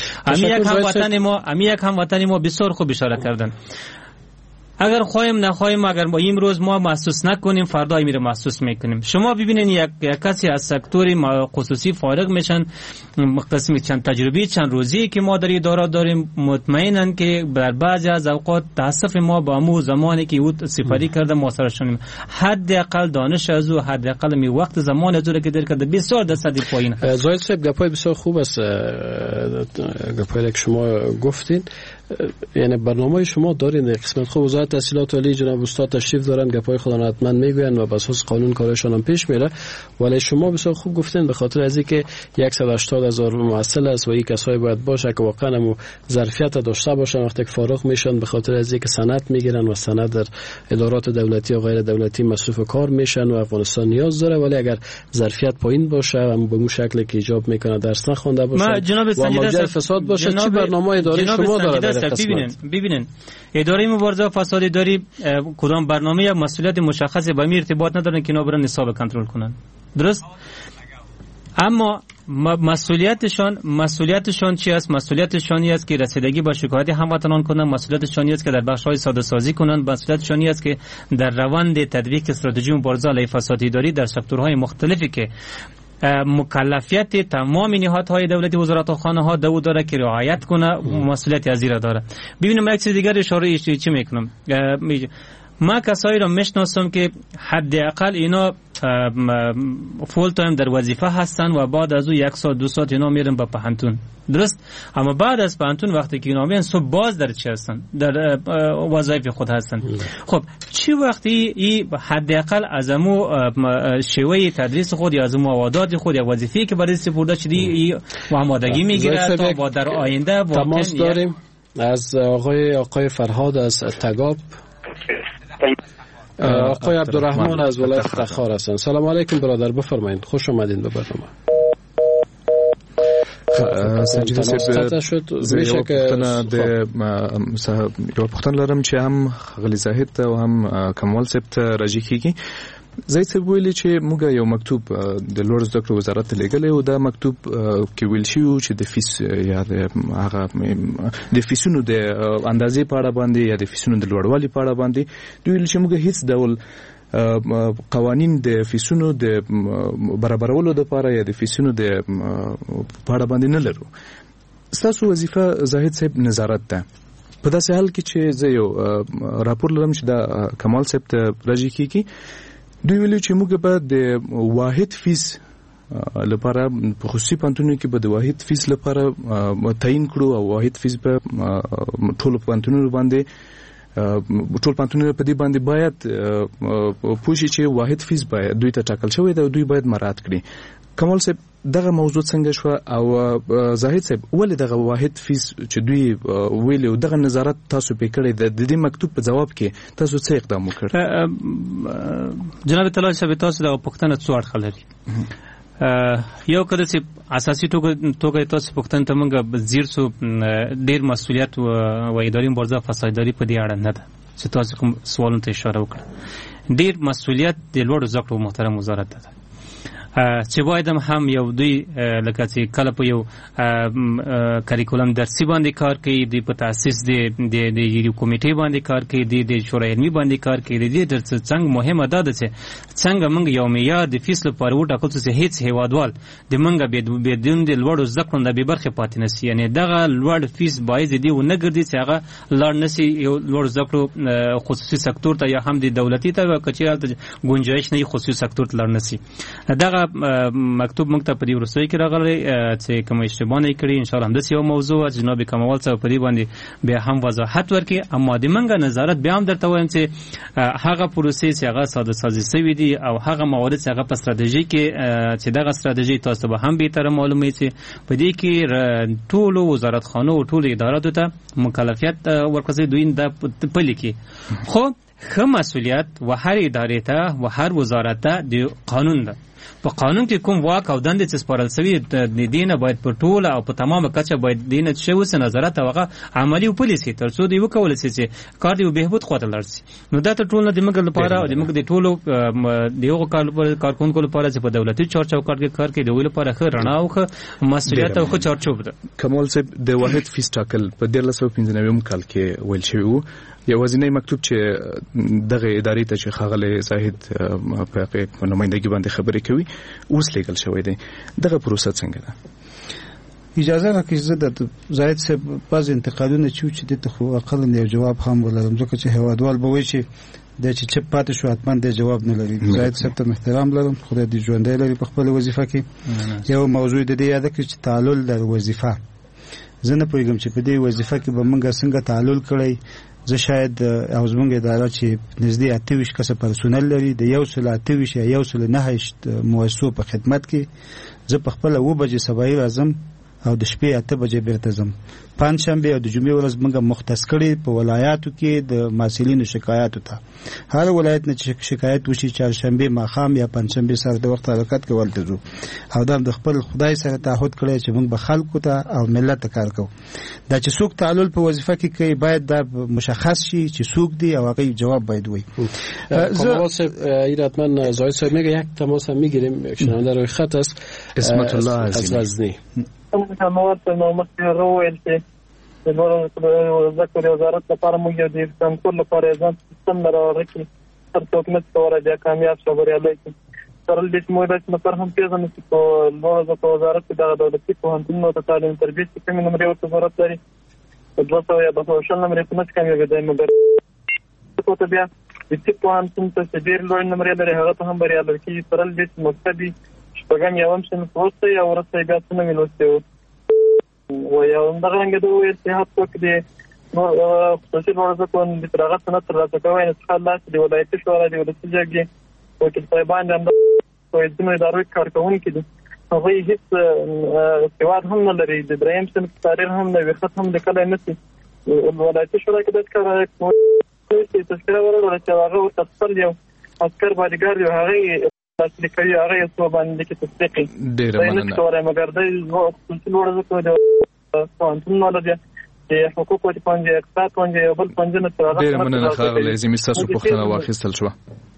امی یک هموطن ما بسیار خوب اشاره کردن. اگر خواهیم نخواهیم، اگر با این روز ما محسوس نکنیم فردا میره محسوس میکنیم. شما ببینین یک کسی از سکتور خصوصی فارغ میشن، قسمی چند تجربی چند روزی که ما در اداره داریم مطمئنن که در بعضی از اوقات تاسف ما با امو زمانی که او سپری کرده ما سرشونیم حداقل دانش از او حداقل می وقت زمان از او که در کرده بسیار درصد پایین هست. زاید صاحب گپای بسیار خوب است گپایی که شما گفتین. یعنی برنامه شما دارین قسمت خوب وزارت تحصیلات عالی جناب استاد تشریف دارن گپای خودشون حتما میگوین و بر اساس قانون کارشون هم پیش میره، ولی شما بسیار خوب گفتین به خاطر از اینکه 180,000 محصل است و این کسایی باید باشه که واقعا هم ظرفیت داشته باشن وقتی که فارغ میشن، به خاطر از اینکه سند میگیرن و سند در ادارات دولتی و غیر دولتی مصروف کار میشن و افغانستان نیاز داره، ولی اگر ظرفیت پایین باشه و به اون شکلی که ایجاب میکنه درس نخونده باشه و مواجه فساد باشه، چه برنامه اداری شما داره؟ ببینین اداره مبارزه با فساد اداری کدام برنامه یا مسئولیت مشخصی با می ارتباط ندارن که اینا برن نصاب کنترل کنن، درست؟ اما مسئولیتشان چی است؟ مسئولیتشان است که رسیدگی با شکایت هموطنان کنند، مسئولیتشان است که در بخش‌های ساده سازی کنند، مسئولیتشان است که در روند تطبیق استراتژی مبارزه علیه فساد اداری در سکتورهای مختلفی که مکلفیت تمام نهادهای دولتی وزارتخانه ها داره که رعایت کنه مسئولیت از این داره. ببینیم یک چیز دیگر اشاره چی میکنم. ما کسایی را میشناسم که حداقل اینا فول تایم در وظیفه هستن و بعد از او 1 ساعت 2 ساعت اینا میرن به پهنتون، درست؟ اما بعد از پهنتون وقتی که اینا میان صبح باز در چی هستن؟ در وظایف خود هستن. خب چی وقتی این حداقل از امو شیوه تدریس خود یا از موادات خود یا وظیفه‌ای که برای سپرده شده و آمادگی میگیره تا با در آینده تماس داریم از آقای فرهاد از تگاب. آقای عبدالرحمن از ولایت تخار هستن. سلام علیکم برادر، بفرمایید، خوش آمدین به برنامه. سنجیده صاحب یو پختن لرم چې هم غلی زاهد ته او هم کمال صاحب ته راځي کیږي. زید صاحب ویلي چې موږ یو مکتوب د لوړ زده کړو وزارت ته لېږلی او دا مکتوب کې ویل شوي و چې د فیس یا هغه د فیسونو د اندازې په اړه باندې یا د فیسونو د لوړوالي په اړه باندې دوی ویل چې موږ هیڅ ډول قوانین د فیسونو د برابرولو لپاره یا د فیسونو د په اړه باندې نه لرو. ستاسو وظیفه زاهد صاحب نظارت ده. په داسې حال کې چې زه یو راپور لرم چې دا کمال صاحب ته راځي کیږي. دوی ویلي چې موږ به د واحد فیس لپاره په خصوصي پوهنتونونو کې به د واحد فیس لپاره تعیین کړو او واحد فیس به ټولو پوهنتونونو باندې ټول پانتونونه په دې باندې باید پوښي چې واحد فیس باید دوی ته ټاکل شوی دی او دوی باید مراعات کړي. کمال صاحب دغه موضوع څنګه شو او زاهد صاحب ولې دغه واحد فیس چې دوی ویلي او دغه نظارت تاسو په کړی د دې مکتوب په جواب کې تاسو څه اقدام وکړ؟ جناب طلال صاحب تاسو د پښتنه څو اړخ لري. یو کله چې اساسي توګه تاسو پښتون ته موږ زیر سو ډیر مسؤلیت او اداري مبارزه فسادداري په دې اړه نه ده چې تاسو کوم سوالونه ته اشاره وکړه. ډیر مسؤلیت د لوړو زده کړو محترم وزارت ده چې باید هم یو دوی لکه چې کله په یو کریکولم درسي باندې کار کوي، د په تاسیس د یو کمیټې باندې کار کوي، د شورای علمي باندې کار کوي. د دې درس څنګه مهمه ده چې څنګه موږ یو معیار د فیس لپاره وټاکو چې هیڅ هیوادوال د موږ بدون د لوړو زده کړو نه به برخه پاتې نشي. یعنی دغه لوړ فیس باید دی و نه ګرځي چې هغه لاړ نشي یو لوړ زده کړو خصوصي سکتور ته یا هم د دولتي ته کچې گنجائش نه خصوصي سکتور ته لاړ نشي. دغه مکتوب موږ ته په دې ورسوي کې راغلی چې کوم اشتباه نه کړی. ان شاء الله همداسې یو موضوع جناب کمال صاحب په دې باندې بیا هم وضاحت ورکړي. اما د موږ نظارت بیا هم درته وایم چې هغه پروسې چې هغه ساده سازي شوي دي او هغه موارد چې هغه په ستراتیژي کې چې دغه ستراتیژي تاسو به هم بهتره معلومه چې په دې کې ټول وزارت خانو او ټول اداراتو ته مکلفیت ورکړي دوی د پلي کې خو خو مسؤلیت و هر ادارې ته و هر وزارت ته د قانون ده. په قانون کې کوم واک او دندې چې سپارل شوي د دینه باید په ټوله او په تمامه کچه باید دینه شی وسه نظارت او هغه عملی او پالیسي تر څو دی وکول شي چې کار دی بهبود خواته لاړ شي. نو دا ته ټول نه د موږ لپاره او د موږ د ټولو دیغه کارکونکو لپاره چې په دولتي چارچوکاټ کې کار کوي د ویل لپاره خیر رڼا او مسؤلیت او چارچوب ده. کمال صاحب د واحد فیس ټاکل په 1995 کال کې ویل شوی وو. یوازینی مکتوب چې دغه ادارې ته چې ښاغلی زاهد په نمایندګي باندې خبرې کوي اوس لیکل شوی دی. دغه پروسه څنګه ده؟ اجازه راکړئ زه د زاهد صاحب بعض انتقادونه چې دته خو اقل نه جواب هم ولرم ځکه چې هوادوال به وایي چې د چې پاتې شو حتما د جواب نه لري. زاهد صاحب ته احترام لرم، خدای دې ژوندی لري په خپل وظیفه کې. یو موضوع د دې یاد کړئ چې تعلل د وظیفه زه نه پوهیږم چې په دې وظیفه کې به موږ څنګه تعلل کړی. زه شاید او زمونږ اداره چې نږدې 28 کسه پرسونل لري د 128 یا 109 مؤسسو په خدمت کې. زه په خپل 2 بجې سبا راځم او د شپې 8 بجې بیرته ځم. پنځشنبه او د جمعې ورځ موږ مختص کړي په ولایاتو کې د مسؤلینو شکایاتو ته. هر ولایت نه شکایت وشي چهارشنبه ماښام یا پنځشنبه سره د وخت حرکت کول ته او دا د خپل خدای سره تعهد کړی چې موږ به خلکو ته او ملت ته کار کوو. دا چې څوک تعلل په وظیفه کې کوي باید دا مشخص شي چې څوک دی او هغه جواب باید وي. کمال ایرادمن زاهد صاحب میگه یک تماس هم میگیریم. یک شنونده روی خط است اسمت الله از غزنی. مواد نامسته رویل چې د ذکر وزارت لپاره موږ د کنټرول لپاره ځان سیستم راوړی تر څو موږ تور د کامیاب شوبري لایک ترل د موږ د پر هم پیژنې چې په لوړ ځکه وزارت د دولتي پوهنتونونو ته تعلیم تربیه کې کوم نمبر یو وزارت لري په 200 یا 200 نمبر په نڅ کامیاب دی مګر ته بیا د پوهنتون ته ډیر لوړ نمبر لري هغه ته هم بریال کی ترل د مکتبي شپږم یوم شنه پروسه یا ورته بیا څنګه ملوسته و یا همدغه دوه اتحاد وکړي نو خصوصي ورځ کوم د ترغه سنت راځي کوي چې خلاص دی ولایتي شورا دی ولایتي جګي وکیل صاحبان هم په دې ادارو کار کوونکي دي. هغه هیڅ استواد هم نه لري د دریم سم تاریخ هم نه وخت هم د کله نسی ولایتي شورا کې د کار کوي تذکره ورول چې هغه تفصیل یو عسكر باندګار دی هغه تاسو کوي هغه څو باندې کې تصدیق ډیر مننه تورې مګر د خصوصي ورځ کوي د قانون نه لري چې حقوق او پنځه اقتصاد پنځه یو بل پنځه نه تر ډیر مننه خو لازم تاسو پوښتنه واخیستل شو.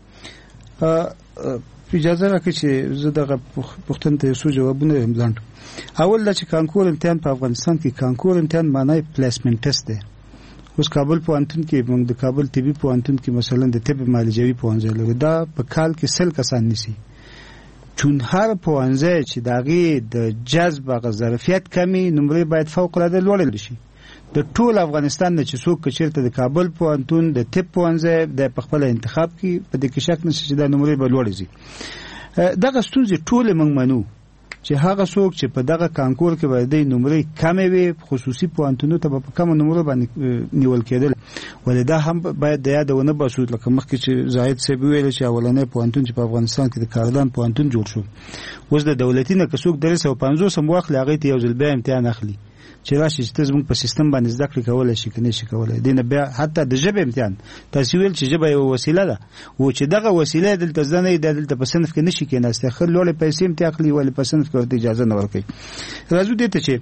اجازه راکړئ چې زه دغه پوښتنه ته یو جوابونه وړاندې. اول د چې کانکور امتحان په افغانستان کې کانکور امتحان معنی پلیسمنت ټیسټ دی. اوس کابل پوهنتون کې موږ د کابل طبي پوهنتون کې مثلا د طب معالجوي پوهنځی لرو. دا په کال کې 100 کسان نيسي چون هر پوهنځی چې دغه د جذب او ظرفیت کمی نمرې باید فوق العاده لوړ شي. د ټول افغانستان نه چې څوک چیرته د کابل پوهنتون د طب پوهنځی د خپل انتخاب کې په دې کې شک نشي چې د نمرې به لوړ شي. دغه ستونزې ټول موږ منو چې هغه څوک چې په دغه کانکور کې باندې نمرې کمې وي خصوصي پوهنتونونو ته په کم نمرو باندې نیول کېدل ولې دا هم باید د یادونه باسو لکه مخکې چې زاهد صاحب ویل چې اولنې پوهنتون چې په افغانستان کې د کاردان پوهنتون جوړ شو اوس د دولتي نه کڅوک 350 واخلي هغه ته یو ځل بیا امتحان اخلي چې راشي چې زموږ په سیستم باندې زده کړې کولای شي کني شي کولای دي نه بیا حتی د ژبې امتحان تاسو ویل چې ژبه یو وسیله ده او چې دغه وسیله دلته ځنه دلته په صنف کې نشي کېناسته خل لوړې پیسې امتحان اخلي ولې په صنف کې ورته اجازه نه ورکوي راځو دې ته چې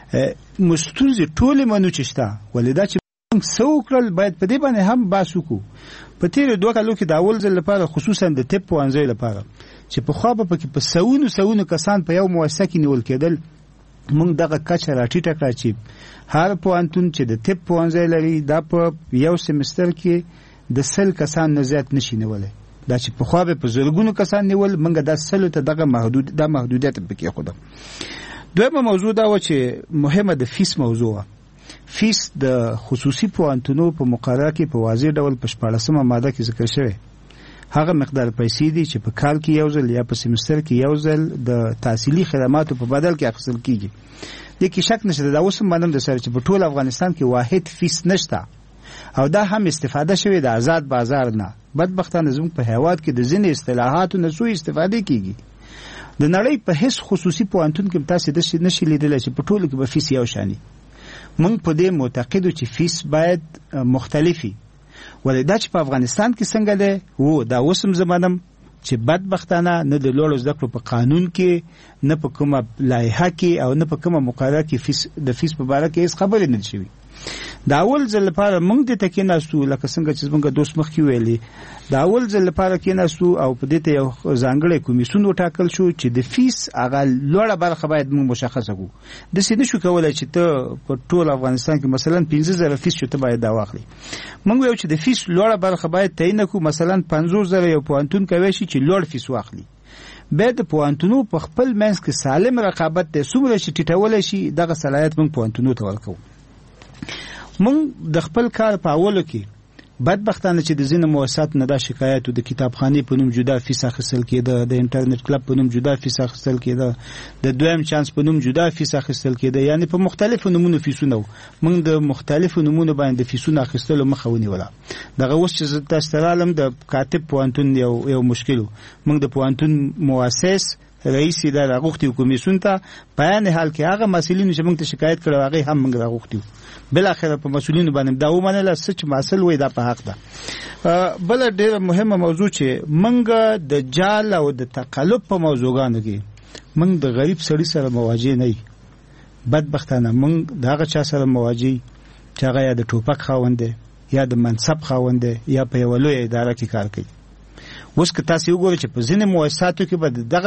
مستوزي ټول منو چې شته ولې دا چې سوکرل باید په دې باندې هم باسو کو په تیر 2 کالو کې د اول ځل لپاره خصوصا د طب پوهنځي لپاره چې په خوا په کې په سونو کسان په یو مؤسسه کې نیول کېدل موږ دغه کچه راټیټه کړه چې هر پوهنتون چې د طب پوهنځي لري دا په یو سمستر کې د 100 کسان نه زیات نشي نیولای دا چې په خوا په زرګونو کسان نیول موږ د 100 ته دغه محدودیت پکې خو ده دویمه موضوع دا و چې مهمه د فیس موضوع فیس د خصوصي پوهنتونو په مقرره کې په واضح ډول په 14مه ماده کې ذکر شوی هغه مقدار پیسې دي چې په کال کې یو ځل یا په سمستر کې یو ځل د تحصیلي خدماتو په بدل کې اخیستل کیږي د کې شک نشته دا اوس هم د سره چې په ټول افغانستان کې واحد فیس نشته او دا هم استفاده شوی د آزاد بازار نه بدبختانه زموږ په هیواد کې د ځینې اصطلاحاتو نه سوء استفاده کیږي د نړۍ په هیڅ خصوصي پوهنتون کې تاسو د نشي لیدل چې په ټولو کې به فیس یو شانی موږ په دې معتقدو چې فیس باید مختلفي ولې دا چې په افغانستان کې څنګه ده وو دا اوسم زمانم چې بدبختانه نه د لوړو زده کړو په قانون کې نه په کومه لایحه کې او نه په کومه مقرره کې د فیس په اړه کې هیڅ خبرې نه شوي دا اول ځل لپاره موږ د تکیناستو لکه څنګه چې موږ دوست مخ کې ویلي دا اول ځل لپاره کېناستو او په دې ته یو ځانګړی کمیسیون وټاکل شو چې د فیس هغه لوړه برخه باید موږ مشخصه کړو د سې نشو کولای چې ته په ټول افغانستان کې مثلا 15000 فیس شته باید دا واخلي موږ یو چې د فیس لوړه برخه باید تعیین کړو مثلا 50000 یو پوهنتون کوي چې لوړ فیس واخلي به د پوهنتونو په خپل منځ کې سالم رقابت د څومره شي ټیټول شي دغه صلاحیت موږ پوهنتونو ته ورکو موږ د خپل کار په اولو کې بدبختانه چې د ځینو مؤسسات نه دا شکایت د کتابخانه په نوم جدا فیس اخیستل کېده د انټرنیټ کلب په نوم جدا فیس اخیستل کېده د دویم چانس په نوم جدا فیس اخیستل کېده یعنی په مختلفو نمونو فیسونه موږ د مختلفو نمونو باندې فیسونه اخیستلو مخه ونیوله دغه اوس چې تاسو ته رالم د کاتب پوهنتون یو مشکل موږ د پوهنتون مؤسس رئیس د راغوختي کمیسیون ته بیان حال کې هغه مسؤلین چې موږ ته شکایت کړو هغه هم موږ راغوختي بل اخر په مسؤلین باندې دا ومنله چې مسل وې دا په حق ده بل ډېر مهمه موضوع چې موږ د جال او د تقلب په موضوعګانو کې موږ د غریب سړي سره مواجه نه یو بدبختانه موږ دغه چا سره مواجه چې هغه یا د ټوپک خاوند یا د منصب خاوند یا په یو لوی اداره کې کار کوي اوس که تاسو وګورئ چې په ځینې مؤسساتو کې به دغه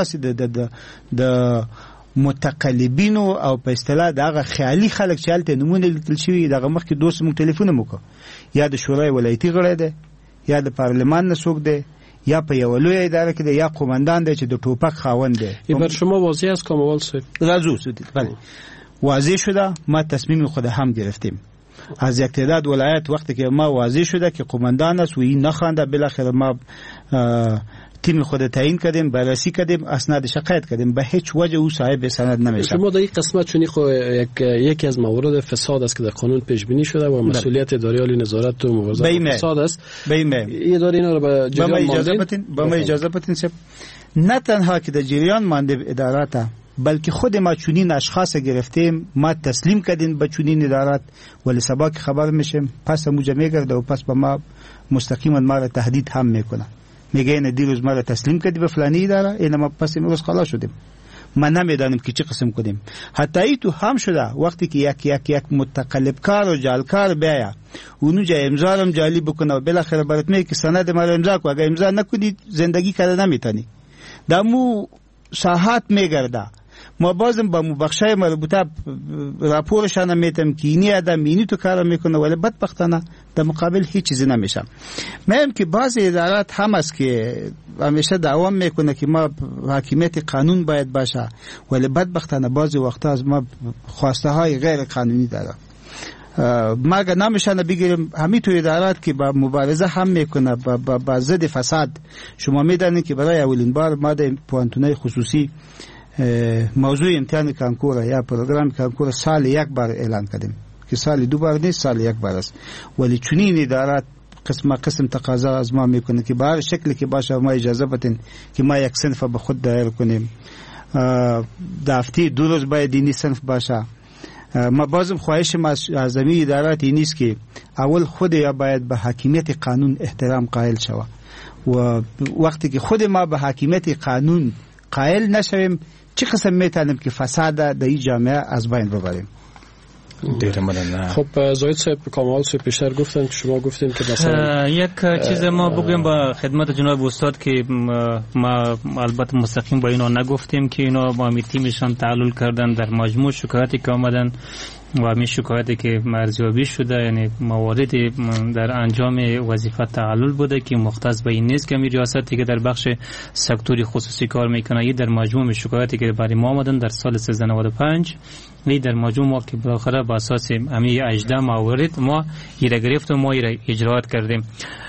د متقلبینو او په اصطلاح دغه خیالي خلک چې هلته نمونه لیکل شوي دغه مخکې دوست موږ ټلیفون وکړو یا د شورای ولایتي غړی دی یا د پارلمان نه څوک دی یا په یو لوی اداره کې دی یا قومندان دی چې د ټوپک خاوند دی بر شما واضح است کاموال صاحب راځو بله واضح شده ما تصمیم خود هم گرفتیم از یک تعداد ولایت وقتی که ما واضح شده که قومندان است و این نخوانده بالاخره ما تیم خود تعیین کردیم بررسی کردیم اسناد شکایت کردیم به هیچ وجه او صاحب سند نمیشه شما در این قسمت چونی خو یکی از موارد فساد است که در قانون پیش بینی شده و مسئولیت اداره عالی نظارت و مبارزه با فساد است اداره اینا رو به جریان ماندین با ما اجازه بدین نه تنها که در جریان مانده اداره تا بلکه خود ما چونین اشخاص گرفتیم ما تسلیم کردیم به چونین ادارات ولی سبا که خبر میشیم پس موجه میگرده و پس به ما مستقیما ما را تهدید هم میکنه میگه این دیروز ما را تسلیم کردی به فلانی اداره این ما پس امروز خلاص شدیم ما نمیدانیم که چه قسم کدیم حتی ای تو هم شده وقتی که یک متقلب کار و جالکار بیایا اونو جا امضا هم جالی بکنه و بالاخره برات میگه که سند ما را امضا کو اگر امضا نکنی زندگی کرده نمیتونی دمو ساعات میگرده ما بازم با مبخشای مربوطه راپورشان میتم که اینی آدم اینی تو کار میکنه ولی بدبختانه در مقابل هیچ چیزی نمیشم مهم که بعضی ادارات هم است که همیشه دعوام میکنه که ما حاکمیت قانون باید باشه ولی بدبختانه بعضی وقتا از ما خواسته های غیر قانونی داره ما اگر نامشان بگیریم همین تو ادارات که با مبارزه هم میکنه با ضد فساد شما میدانید که برای اولین بار ما در پوهنتونای خصوصی موضوع امتحان کنکور یا پروگرام کنکور سال یک بار اعلان کردیم که سال 2 بار نیست، سال 1 بار است. ولی چنین ادارات قسم تقاضا از ما میکنه که به هر شکلی که باشه ما اجازه بدین که ما یک صنف به خود دایر کنیم. در هفته 2 روز باید دینی صنف باشه. ما بازم خواهش ما از این ادارات این است که اول خود یا باید به حاکمیت قانون احترام قائل شوه و وقتی که خود ما به حاکمیت قانون قائل نشویم چه قسم میتونیم که فساد در این جامعه از بین ببریم. خب زاید صاحب کامال صاحب پیشتر گفتن که شما گفتین که مثلا یک چیز ما بگیم با خدمت جناب استاد که ما البته مستقیم با اینا نگفتیم که اینا با تیمشان تعلل کردن در مجموع شکایاتی که آمدن و همین شکایاتی که ارزیابی شده، یعنی مواردی در انجام وظیفه تعلل بوده که مختص به این نیست که می ریاستی که در بخش سکتوری خصوصی کار میکنه. در مجموع شکایاتی که برای ما آمدن در سال 1395 در مجموع ما که بالاخره با اساس همین 18 موارد ما ایره گرفت و ما ایره اجرات کردیم.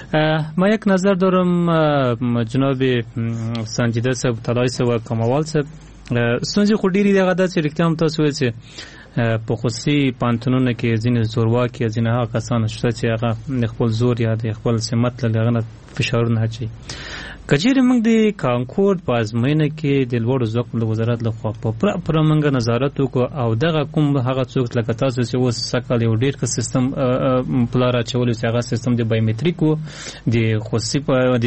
ما یک نظر دارم جناب سنجیده صاحب، طلایی صاحب و کموال صاحب، ستونزې خو ډېرې دغه داسې رښتیا هم تاسو وایئ چې په خصوصي پوهنتونونو کې ځینې زورواکي یا ځینې هغه کسان شته چې هغه د خپل زور یا د خپل سمت له هغه نه فشارونه اچوي. که چیرې موږ د کانکور په ازموینه کې د لوړو زده کړو د وزارت لخوا په پوره موږ نظارت وکړو او دغه کوم هغه څوک لکه تاسو چې اوس سږکال یو ډېر ښه سیستم په لاره اچولی چې هغه سیستم د بایومټریک و د خصوصي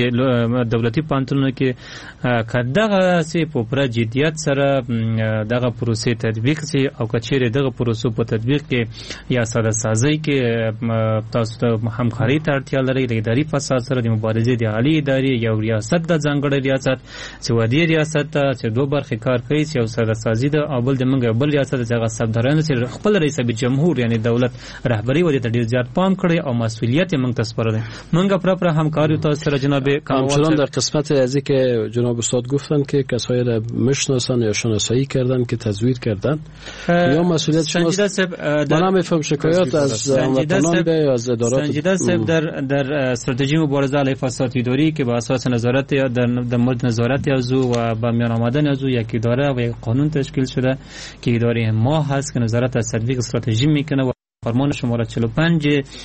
د دولتي پوهنتونونو کې که دغسې په پوره جدیت سره دغه پروسې تطبیق شي او که چیرې دغه پروسو په تطبیق کې یا ساده سازۍ کې تاسو ته همکارۍ ته اړتیا لرئ د اداري فساد سره د مبارزې د عالي ادارې یو ریاست د ځانګړی ریاست چې ودی ریاست ته چې 2 برخې کار کوي چې یو ساده سازي ده او بل د موږ بل ریاست چې هغه صفدارانو چې خپل رئیس جمهور یعنی دولت رهبری ودی ته ډیر زیات پام کړی او مسؤلیت یې موږ ته سپارلی. موږ پر همکاري تاسو سره جناب همچنان در قسمت از که جناب استاد گفتن که کسایی را میشناسن یا شناسایی کردن که تزویر کردن یا مسئولیت شناس من نمیفهم شکایات از هموطنان به یا از ادارات. سنجیده صاحب در استراتژی مبارزه علیه فساد اداری که به اساس نظارت یا در مورد نظارت از او و با میان آمدن از او یک اداره و یک قانون تشکیل شده که اداره ما هست که نظارت از تطبیق استراتژی میکنه و فرمان شماره 45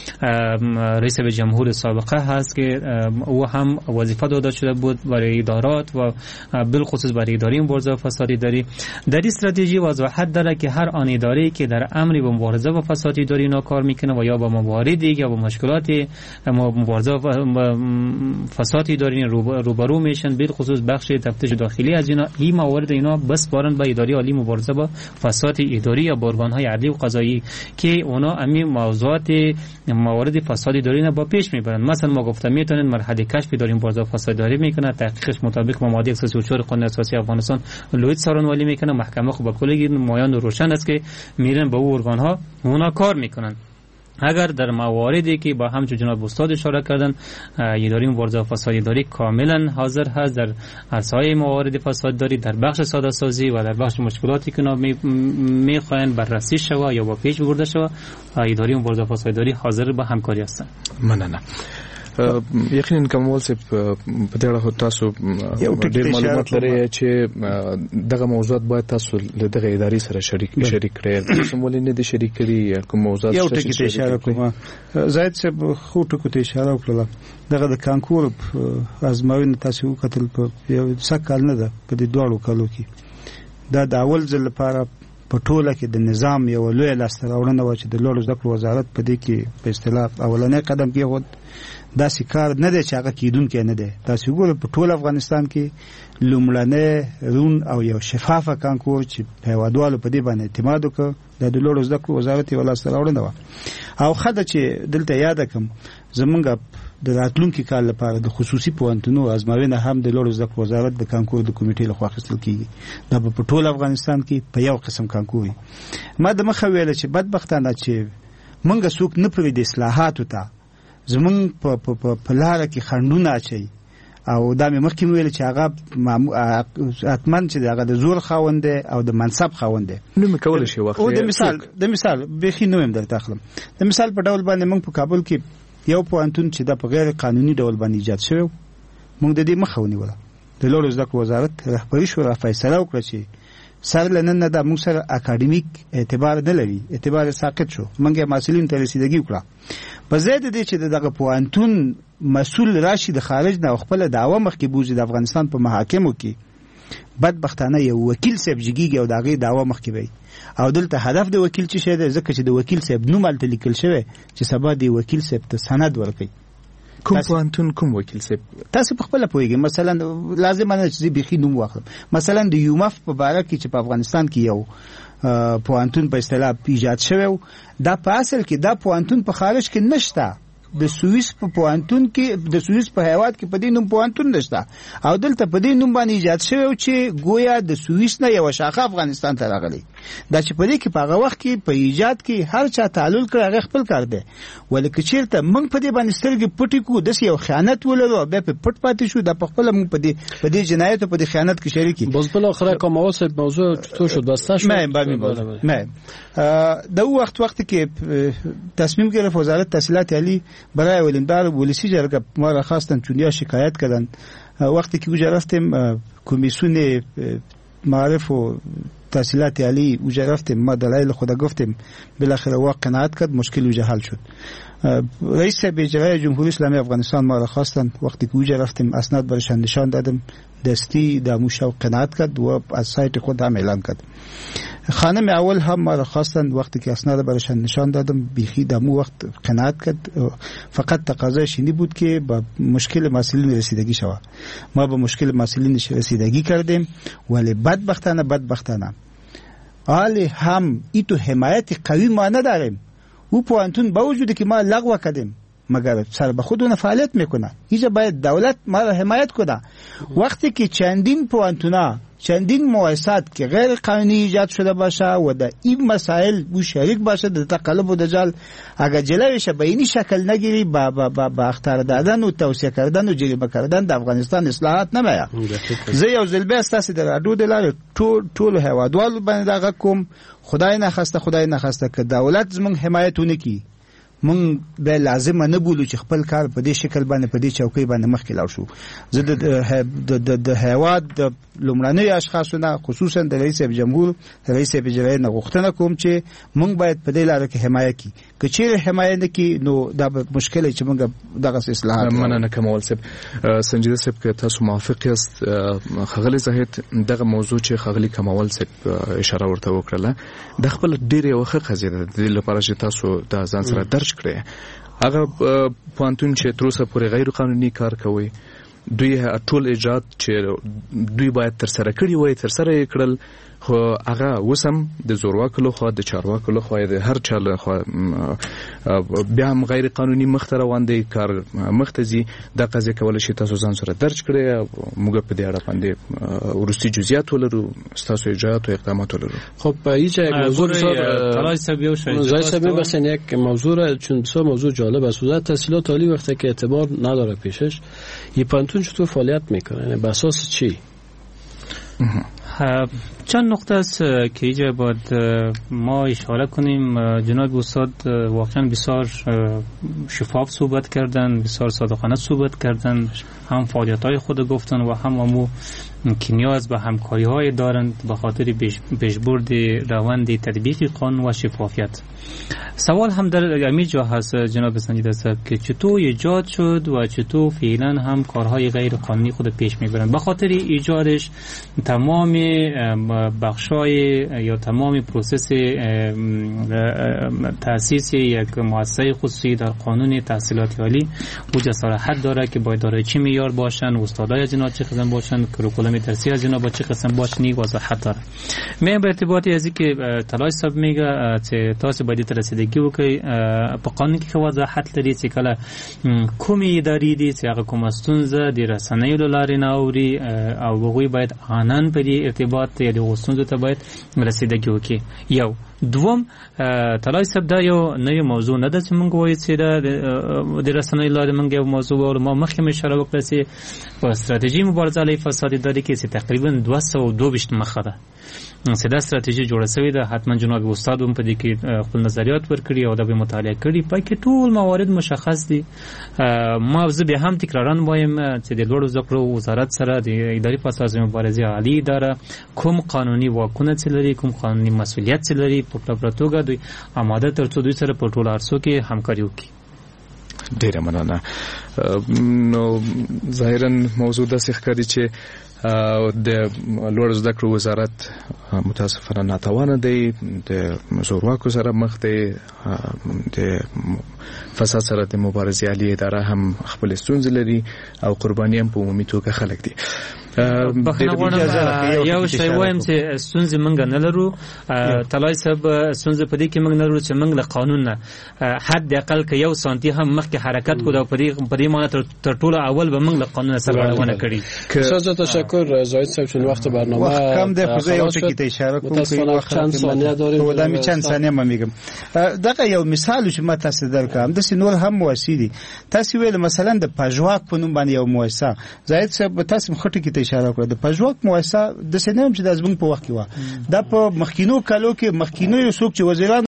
رئیس جمهور سابقه هست که او هم وظیفه داده شده بود برای ادارات و بالخصوص برای اداره مبارزه با فساد اداری. در این استراتژی وضاحت داره که هر آن اداره‌ای که در امر با مبارزه با فساد اداری کار میکنه و یا با مواردی یا با مشکلات مبارزه با فساد اداری روبرو میشن، بالخصوص بخش تفتیش داخلی از این موارد اینا بسپارن به اداره عالی مبارزه با فساد اداری یا با ارگان‌های عدلی و قضایی که امی موضوعات موارد فساد اداری را با پیش میبرند. مثلا ما گفتم میتونن مرحله کشف اداره مبارزه با فساد اداری میکنه، تحقیقش مطابق با ماده 134 قانون اساسی افغانستان لوید سارانوالی میکنه. محکمه خب با کلی مایان روشن است که میرن با او ارگان ها اونا کار میکنن. اگر در مواردی که با همچون جناب استاد اشاره کردن اداره مبارزه با فساد اداری کاملا حاضر هست در عرصه‌های موارد فساد اداری در بخش ساده سازی و در بخش مشکلاتی که میخواهند بررسی شود یا با پیش برده شود اداره مبارزه با فساد اداری حاضر به همکاری هستند. مننه. یقینا کومول چې په دې اړه تاسو ډېر معلومات لرئ چې دغه موضوعات باید تاسو له دغه ادارې سره شریک کړئ. تاسو مولې نه دي شریک کړي کوم موضوعات یو ټکی ته اشاره کوم. زاید صاحب خو ټکو ته اشاره وکړه. دغه د کانکور ازموینه تاسو وکتل په یو سکهال نه ده په دې دوړو کالو کې دا د اول ځل لپاره په ټوله کې د نظام یو لوی لاسته راوړنه و چې د لوړو زده کړو وزارت په دې کې په اصطلاح اولنې قدم کې خود دا کار نه دی چې هغه کیدونکې نه دی. تاسو ګورئ په ټول افغانستان کې لومړنی رون او یو شفافه کانکور چې په هیوادوالو په دې باندې اعتماد وکړ د لوړو زده کړو وزارت یې لاسته راوړنه وه. او خده چې دلته یاد کړم زمونږ د راتلونکي کال لپاره د خصوصي پوهنتونو ازموینه هم د لوړو زده کړو وزارت د کانکور د کمیټې لخوا اخیستل کیږي. دا په ټول افغانستان کې په یو قسم کانکور. ما د مخه ویل چې بدبختانه چې مونږ څوک نه پرېږدي اصلاحاتو ته زمونږ په لاره کې خنډونه اچوي او دا مې مخکې ویل چې هغه حتماً چې هغه د زور خاوند دی او د منصب خاوند دی. نو مې کولی شي وخت او د مثال بیخي نو هم درته اخلم. د مثال په ډول باندې موږ په کابل کې یو پوهنتون چې د په غیر قانوني ډول باندې ایجاد شوی موږ د دې مخه ونیوله. د لوړو زده کړو وزارت رهبري شورا فیصله وکړه چې سر لنن دا موږ سره اکاډمیک اعتبار نه لري، اعتبار ساقط شو، موږ مسؤلین ته رسیدګي وکړه. په ځای د دې چې دغه پوهنتون مسؤل راشي د خارج نه خپل دعوه مخکې بوزي د افغانستان په محاکمو کې، بدبختانه یو وکیل صاحب جګیږي او دغه دعوه مخکې وي، او دلته هدف د وکیل څه شي دی؟ ځکه چې د وکیل صاحب نوم الته لیکل شوی چې سبا دی وکیل صاحب ته سند ورکړي. کوم پوهنتون کوم وکیل صاحب؟ تاسو په خپل پوهیږئ. مثلا لازم نه چې بيخي نوم واخلم، مثلا د یومف په باره کې چې په افغانستان کې یو پوهنتون په اصطلاح ایجاد شوی، دا په اصل کې دا پوهنتون په خارج کې نشته. د سوئیس په پوهنتون کې، د سوئیس په هیواد کې په دې نوم پوهنتون نشته، او دلته په دې نوم باندې ایجاد شوی چې گویا د سوئیس نه یو شاخه افغانستان ته راغلی. دا چې په دې کې په هغه وخت کې په ایجاد کې هر چا تعلل کړ، هغه خپل کار دی. ولکه چیرته موږ په دې باندې سترګې پټې کو، داسې یو خیانت ولرو، بیا په پټ پاتې شو، دا په خپل موږ په دې جنایت او په دې خیانت کې شریک یو. باز بل اخره کوم اوسه موضوع تو شد بسته شد. نه د وخت کې تصمیم گرفت وزارت تحصیلات عالی برای ولندار پلیسی جرگه ما را خواستن چون یا شکایت کردن. وقتی که اونجا رفتیم کمیسیون معارف و تحصیلات عالی اونجا رفتیم، ما دلایل خود گفتیم، بالاخره واقع قناعت کرد، مشکل اونجا حل شد. رئیس اجرایی جمهوری اسلامی افغانستان ما را خواستن، وقتی که اونجا رفتیم اسناد برشان نشان دادم، دستی داموشا قناعت کرد و از سایت خود هم اعلان کرد. خانم اول هم ما را خواستن، وقتی که اسناد برشان نشان دادم بیخی دامو وقت قناعت کرد، فقط تقاضایش این بود که با مشکل مسئولین رسیدگی شود. ما با مشکل مسئولین رسیدگی کردیم، ولی بدبختانه حالی هم ایتو حمایت قوی ما نداریم. او پوهنتون با وجودی که ما لغو کردیم مگر سر به خودونه فعالیت میکنه، اینجا باید دولت ما را حمایت کنه. وقتی که چندین پوهنتونا، چندین مؤسسات که غیر قانونی ایجاد شده باشه و در این مسائل بو شریک باشه در تقلب و دجال، اگر جلویش به این شکل نگیری با اختار دادن و توصیه کردن و جریمه کردن در افغانستان اصلاحات نمیاد. زه یو ځل به تاسو د راډیو د لارې ټول هیوادوالو باندې دغه کوم، خدای نخواسته که دولت زموږ حمایت ونکړي، مونږ به لازم نه بولو چې خپل کار په دې شکل باندې په دې چوکۍ باندې مخکې لاړ شو. زه د هیواد د لومړنیو اشخاصونو خصوصا د رئیس جمهور، رئیس اجرایی نه غوښتنه کوم چې مونږ باید په دې لاره کې حمایت کړو. که چیرې حمایت نه کړي نو دا مشکل چې مونږ دغه اصلاحات مننه کمال صاحب. سنجیده صاحب که تاسو موافق یاست، خغلی زاهد دغه موضوع چې خغلی کمال صاحب اشاره ورته وکړه د خپل ډیره وخت قضیه ده، د لپاره چې تاسو د ځان سره درج کړئ. هغه پوهنتون چې تر اوسه پورې غیر قانوني کار کوي، دوی ټول اجرات چې دوی باید تر سره کړی وای تر سره یې کړل، خو هغه وسم د زورواکو لخوا، د چارواکو لخوا، د هر چا لخوا بیا هم غیر قانوني مخته روان دی، کار مخته ځي. دا قضیه کولی شي تاسو ځان سره درج کړئ، موږ په دې اړه باندې وروستي جزئیات ولرو، ستاسو اجرات او اقدامات ولرو. خب اینجا یک موضوع طلای سبیو بسن یک موضوع، چون بسیار موضوع جالب است. وزارت تحصیلات عالی وقتی که اعتبار نداره پیشش، یه پانتون چطور فعالیت میکنه؟ یعنی به اساس چی؟ چند نقطه است که اینجا باید ما اشاره کنیم. جناب استاد واقعا بسیار شفاف صحبت کردن، بسیار صادقانه صحبت کردن، هم فعالیت‌های خود گفتن و هم که نیاز به همکاری‌های دارند به خاطر پیشبرد روند تطبیق قانون و شفافیت. سوال هم در همین جا هست جناب سنجیده صاحب که چطور ایجاد شد و چطور فعلا هم کارهای غیر قانونی خود پیش میبرند. به خاطر ایجادش تمام بخشای یا تمام پروسس تأسیس یک مؤسسه خصوصی در قانون تحصیلات عالی وجه صراحت داره که باید داره چه معیار باشن، استادای از اینا چه قسم باشن، کریکولوم درسی از اینا با چه قسم باشنی وضاحت داره. من به ارتباطی از اینکه طلای صاحب میگه چې تاسو باید رسیدگی وکړئ په قانون کې وضاحت لري چې کله کومې ادارې دي چې هغه کومه ستونزه د رسنیو له لارې نه اوري او هغوی باید آنن په دې ارتباط یا د ستونزو ته باید رسیدگی وکړي. یو دوم طلای صاحب دا یو نوې موضوع نه ده چې موږ وایو چې د رسنیو لارې موږ یو موضوع او ما مخکې اشاره وکړه چې په ستراتیژي مبارزه علیه فساد اداري کې چې تقریبا 222 مخه ده چې دا ستراتیژي جوړه شوې ده. حتما جناب استاد هم په دې کې خپل نظریات ورکړي او دا به مطالعه کړي. پکې ټول موارد مشخص دي. ما زه به هم تکرارن وایم چې د لوړو زده کړو وزارت سره د اداري فساد مبارزې عالی اداره کوم قانوني واکونه چې لري، کوم قانوني مسؤلیت چې لري، په پوره توګه دوی آماده تر څو دوی سره په ټولو عرصو کې همکاري وکړي. ډیره مننه. نو ظاهرا موضوع داسې ښکاري چې د لوړ زده کړو وزارت متاسفانه ناتوانه دی، د زورواکو سره مخ دی، د فساد سره د مبارزې عالی اداره هم خپل ستونزې لري او قرباني هم په عمومي توګه خلک دي. بخښنه غواړم یو شی وایم چې ستونزې موږ نه لرو. طلای صاحب ستونزې په دې کې موږ نه لرو چې موږ له قانون نه حد اقل که یو سانتي هم مخکې حرکت کو دا په دې معنی تر ټولو اول به موږ له قانون سره اړونه کړي. استاد تشکر زاهد صاحب چون وقت برنامه وقت کم ده. خو یو ټکی ته اشاره کوم چې چند ثانیه داریم. ودامي چند ثانیه ما میگم دغه یو مثال چې ما تاسو درکم د سینور هم موثیدي. تاسو ویل مثلا د پژواک په نوم باندې یو مؤسسه زاهد صاحب تاسو مخټی کې اشاره کړه. د پژواک مؤسسه د سینم چې د ازمن په وخت کې و دا په مخکینو کالو کې مخکینو یو څوک چې وزیران